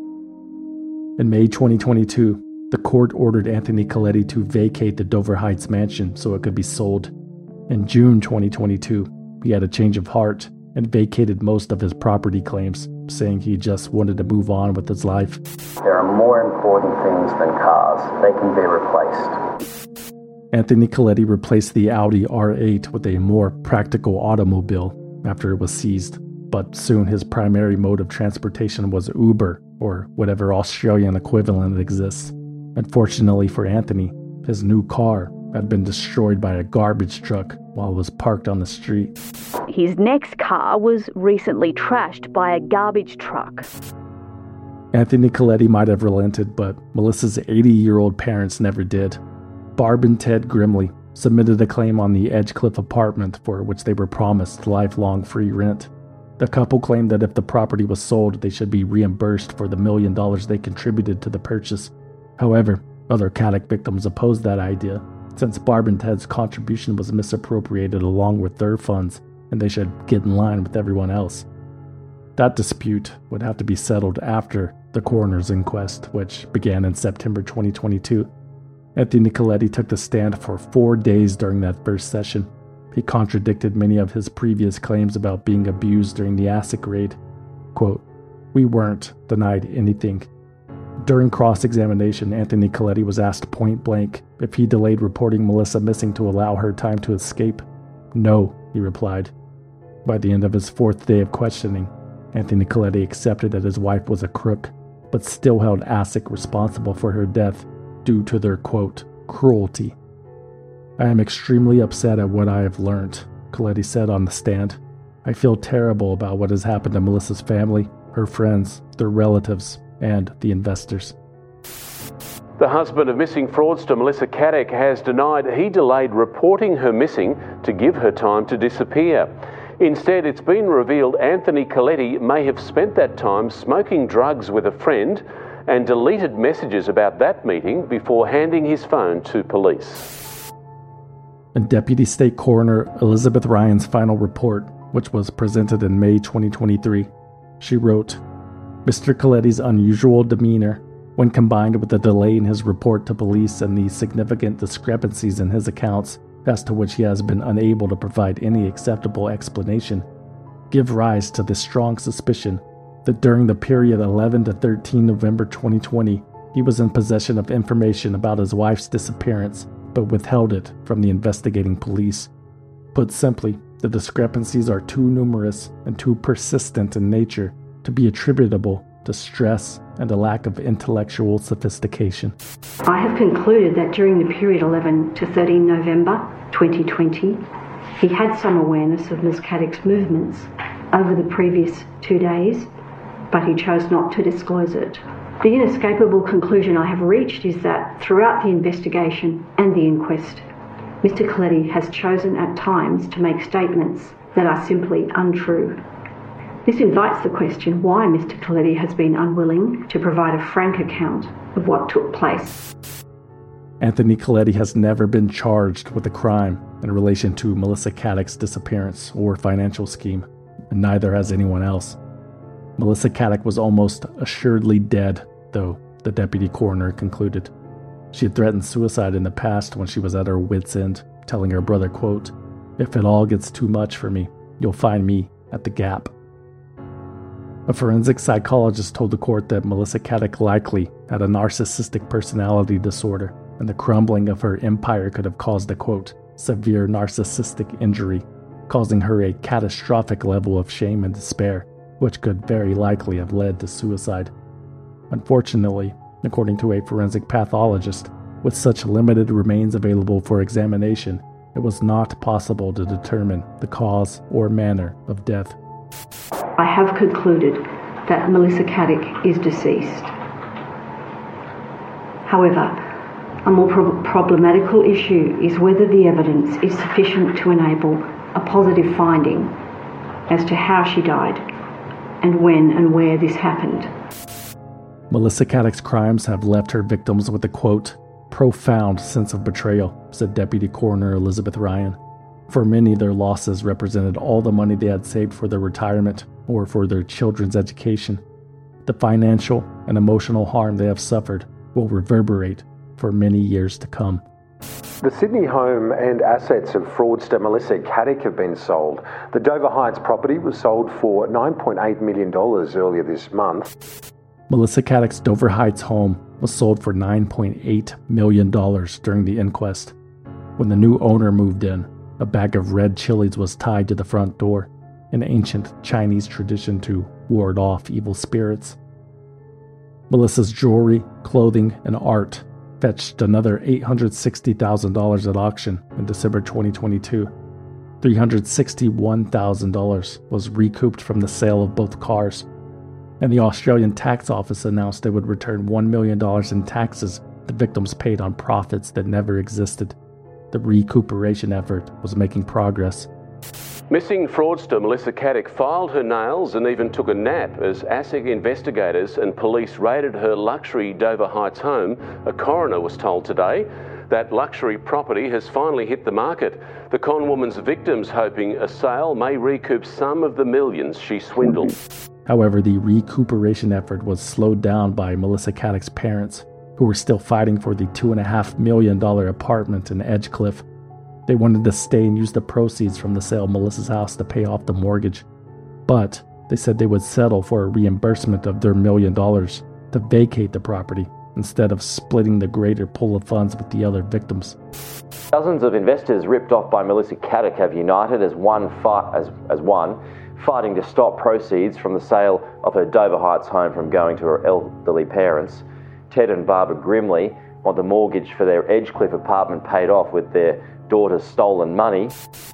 A: In May twenty twenty-two, the court ordered Anthony Coletti to vacate the Dover Heights mansion so it could be sold. In June twenty twenty-two, he had a change of heart and vacated most of his property claims, saying he just wanted to move on with his life.
M: "There are more important things than cars. They can be replaced."
A: Anthony Coletti replaced the Audi R eight with a more practical automobile after it was seized, but soon his primary mode of transportation was Uber, or whatever Australian equivalent exists. Unfortunately for Anthony, his new car had been destroyed by a garbage truck while it was parked on the street.
N: His next car was recently trashed by a garbage truck.
A: Anthony Coletti might have relented, but Melissa's eighty-year-old parents never did. Barb and Ted Grimley submitted a claim on the Edgecliff apartment for which they were promised lifelong free rent. The couple claimed that if the property was sold, they should be reimbursed for the million dollars they contributed to the purchase. However, other Caddick victims opposed that idea, since Barb and Ted's contribution was misappropriated along with their funds, and they should get in line with everyone else. That dispute would have to be settled after the coroner's inquest, which began in September twenty twenty-two. Anthony Coletti took the stand for four days during that first session. He contradicted many of his previous claims about being abused during the ASIC raid. Quote, "We weren't denied anything." During cross-examination, Anthony Coletti was asked point-blank if he delayed reporting Melissa missing to allow her time to escape. "No," he replied. By the end of his fourth day of questioning, Anthony Coletti accepted that his wife was a crook, but still held ASIC responsible for her death due to their, quote, cruelty. "I am extremely upset at what I have learned," Coletti said on the stand. "I feel terrible about what has happened to Melissa's family, her friends, their relatives, and the investors."
P: The husband of missing fraudster Melissa Caddick has denied he delayed reporting her missing to give her time to disappear. Instead, it's been revealed Anthony Coletti may have spent that time smoking drugs with a friend and deleted messages about that meeting before handing his phone to police.
A: In Deputy State Coroner Elizabeth Ryan's final report, which was presented in May twenty twenty-three, she wrote, "Mister Coletti's unusual demeanor, when combined with the delay in his report to police and the significant discrepancies in his accounts, as to which he has been unable to provide any acceptable explanation, give rise to the strong suspicion that during the period eleven to thirteen November twenty twenty, he was in possession of information about his wife's disappearance, but withheld it from the investigating police. Put simply, the discrepancies are too numerous and too persistent in nature to be attributable to stress and a lack of intellectual sophistication."
Y: I have concluded that during the period eleven to thirteen November twenty twenty, he had some awareness of Miz Caddick's movements over the previous two days, but he chose not to disclose it. The inescapable conclusion I have reached is that throughout the investigation and the inquest, Mister Coletti has chosen at times to make statements that are simply untrue. This invites the question why Mister Coletti has been unwilling to provide a frank account of what took place.
A: Anthony Coletti has never been charged with a crime in relation to Melissa Caddick's disappearance or financial scheme, and neither has anyone else. Melissa Caddick was almost assuredly dead, though, the deputy coroner concluded. She had threatened suicide in the past when she was at her wit's end, telling her brother, quote, "If it all gets too much for me, you'll find me at the Gap." A forensic psychologist told the court that Melissa Caddick likely had a narcissistic personality disorder, and the crumbling of her empire could have caused a, quote, "severe narcissistic injury," causing her a catastrophic level of shame and despair, which could very likely have led to suicide. Unfortunately, according to a forensic pathologist, with such limited remains available for examination, it was not possible to determine the cause or manner of death.
Y: I have concluded that Melissa Caddick is deceased. However, a more pro- problematical issue is whether the evidence is sufficient to enable a positive finding as to how she died and when and where this happened.
A: Melissa Caddick's crimes have left her victims with a, quote, "profound sense of betrayal," said Deputy Coroner Elizabeth Ryan. For many, their losses represented all the money they had saved for their retirement or for their children's education. The financial and emotional harm they have suffered will reverberate for many years to come.
E: The Sydney home and assets of fraudster Melissa Caddick have been sold. The Dover Heights property was sold for nine point eight million dollars earlier this month.
A: Melissa Caddick's Dover Heights home was sold for nine point eight million dollars during the inquest. When the new owner moved in, a bag of red chilies was tied to the front door, an ancient Chinese tradition to ward off evil spirits. Melissa's jewelry, clothing, and art fetched another eight hundred sixty thousand dollars at auction in December twenty twenty-two. three hundred sixty-one thousand dollars was recouped from the sale of both cars, and the Australian Tax Office announced they would return one million dollars in taxes the victims paid on profits that never existed. The recuperation effort was making progress.
P: Missing fraudster Melissa Caddick filed her nails and even took a nap as ASIC investigators and police raided her luxury Dover Heights home. A coroner was told today that luxury property has finally hit the market. The con woman's victims hoping a sale may recoup some of the millions she swindled.
A: However, the recuperation effort was slowed down by Melissa Caddick's parents, who were still fighting for the two point five million dollars apartment in Edgecliff. They wanted to stay and use the proceeds from the sale of Melissa's house to pay off the mortgage. But they said they would settle for a reimbursement of their million dollars to vacate the property instead of splitting the greater pool of funds with the other victims.
I: Dozens of investors ripped off by Melissa Caddick have united as one, fight, as, as one, fighting to stop proceeds from the sale of her Dover Heights home from going to her elderly parents. Ted and Barbara Grimley want the mortgage for their Edgecliff apartment paid off with their daughter's stolen money.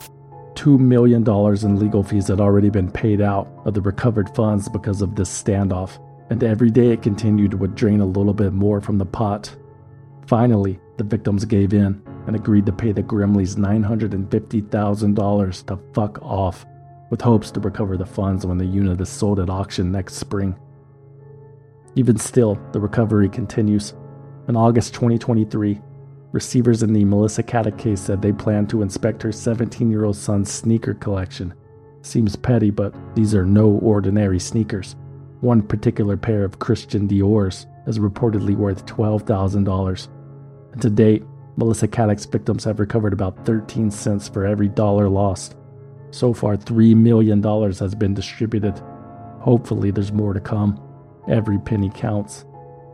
A: Two million dollars in legal fees had already been paid out of the recovered funds because of this standoff, and every day it continued would drain a little bit more from the pot. Finally, the victims gave in and agreed to pay the Grimleys nine hundred fifty thousand dollars to fuck off, with hopes to recover the funds when the unit is sold at auction next spring. Even still, the recovery continues. In August twenty twenty-three, receivers in the Melissa Caddick case said they plan to inspect her seventeen-year-old son's sneaker collection. Seems petty, but these are no ordinary sneakers. One particular pair of Christian Dior's is reportedly worth twelve thousand dollars. And to date, Melissa Caddick's victims have recovered about thirteen cents for every dollar lost. So far, three million dollars has been distributed. Hopefully, there's more to come. Every penny counts.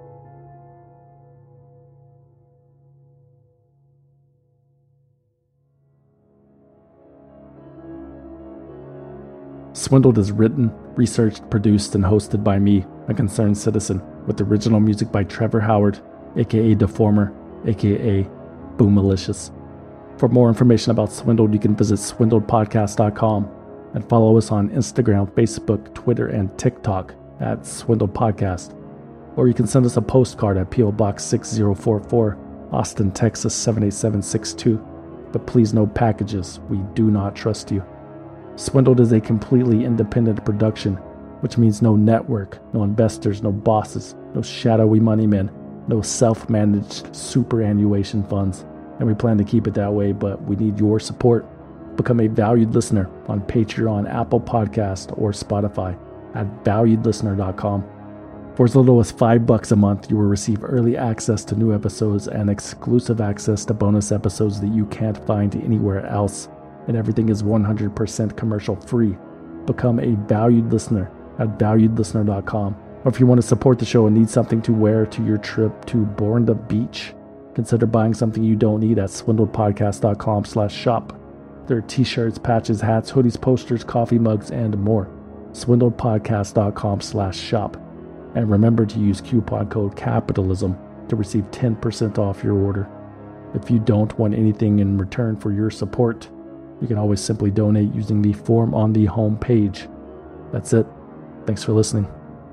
A: Swindled is written, researched, produced, and hosted by me, a concerned citizen, with original music by Trevor Howard, aka Deformer, aka Boomalicious. For more information about Swindled, you can visit swindled podcast dot com and follow us on Instagram, Facebook, Twitter, and TikTok at Swindled Podcast. Or you can send us a postcard at P O Box six zero four four, Austin, Texas seven eight seven six two. But please, no packages. We do not trust you. Swindled is a completely independent production, which means no network, no investors, no bosses, no shadowy money men, no self-managed superannuation funds. And we plan to keep it that way, but we need your support. Become a valued listener on Patreon, Apple Podcast, or Spotify at valued listener dot com. For as little as five bucks a month, you will receive early access to new episodes and exclusive access to bonus episodes that you can't find anywhere else. And everything is one hundred percent commercial free. Become a valued listener at valued listener dot com. Or if you want to support the show and need something to wear to your trip to Bourne Beach, consider buying something you don't need at swindled podcast dot com slash shop. There are t-shirts, patches, hats, hoodies, posters, coffee mugs, and more. swindled podcast dot com slash shop. And remember to use coupon code CAPITALISM to receive ten percent off your order. If you don't want anything in return for your support, you can always simply donate using the form on the home page. That's it. Thanks for listening.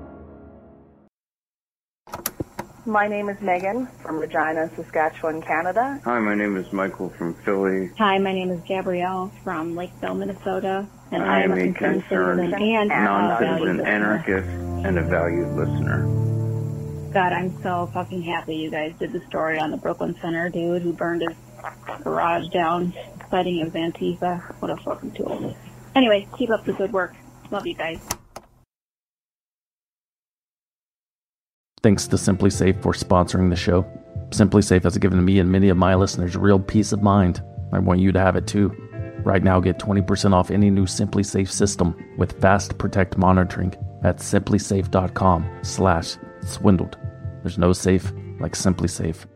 O: My name is Megan from Regina, Saskatchewan, Canada.
Q: Hi, my name is Michael from Philly.
R: Hi, my name is Gabrielle from Lakeville, Minnesota. And
Q: I,
R: I
Q: am
R: am
Q: a concerned,
R: and
Q: non-citizen anarchist and a valued listener.
R: God, I'm so fucking happy you guys did the story on the Brooklyn Center dude who burned his garage down, citing it was Antifa. What a fucking tool. Anyway, keep up the good work. Love you guys.
A: Thanks to Simply Safe for sponsoring the show. Simply Safe has given me and many of my listeners real peace of mind. I want you to have it too. Right now, get twenty percent off any new Simply Safe system with Fast Protect monitoring at simply safe dot com slash swindled. There's no safe like Simply Safe.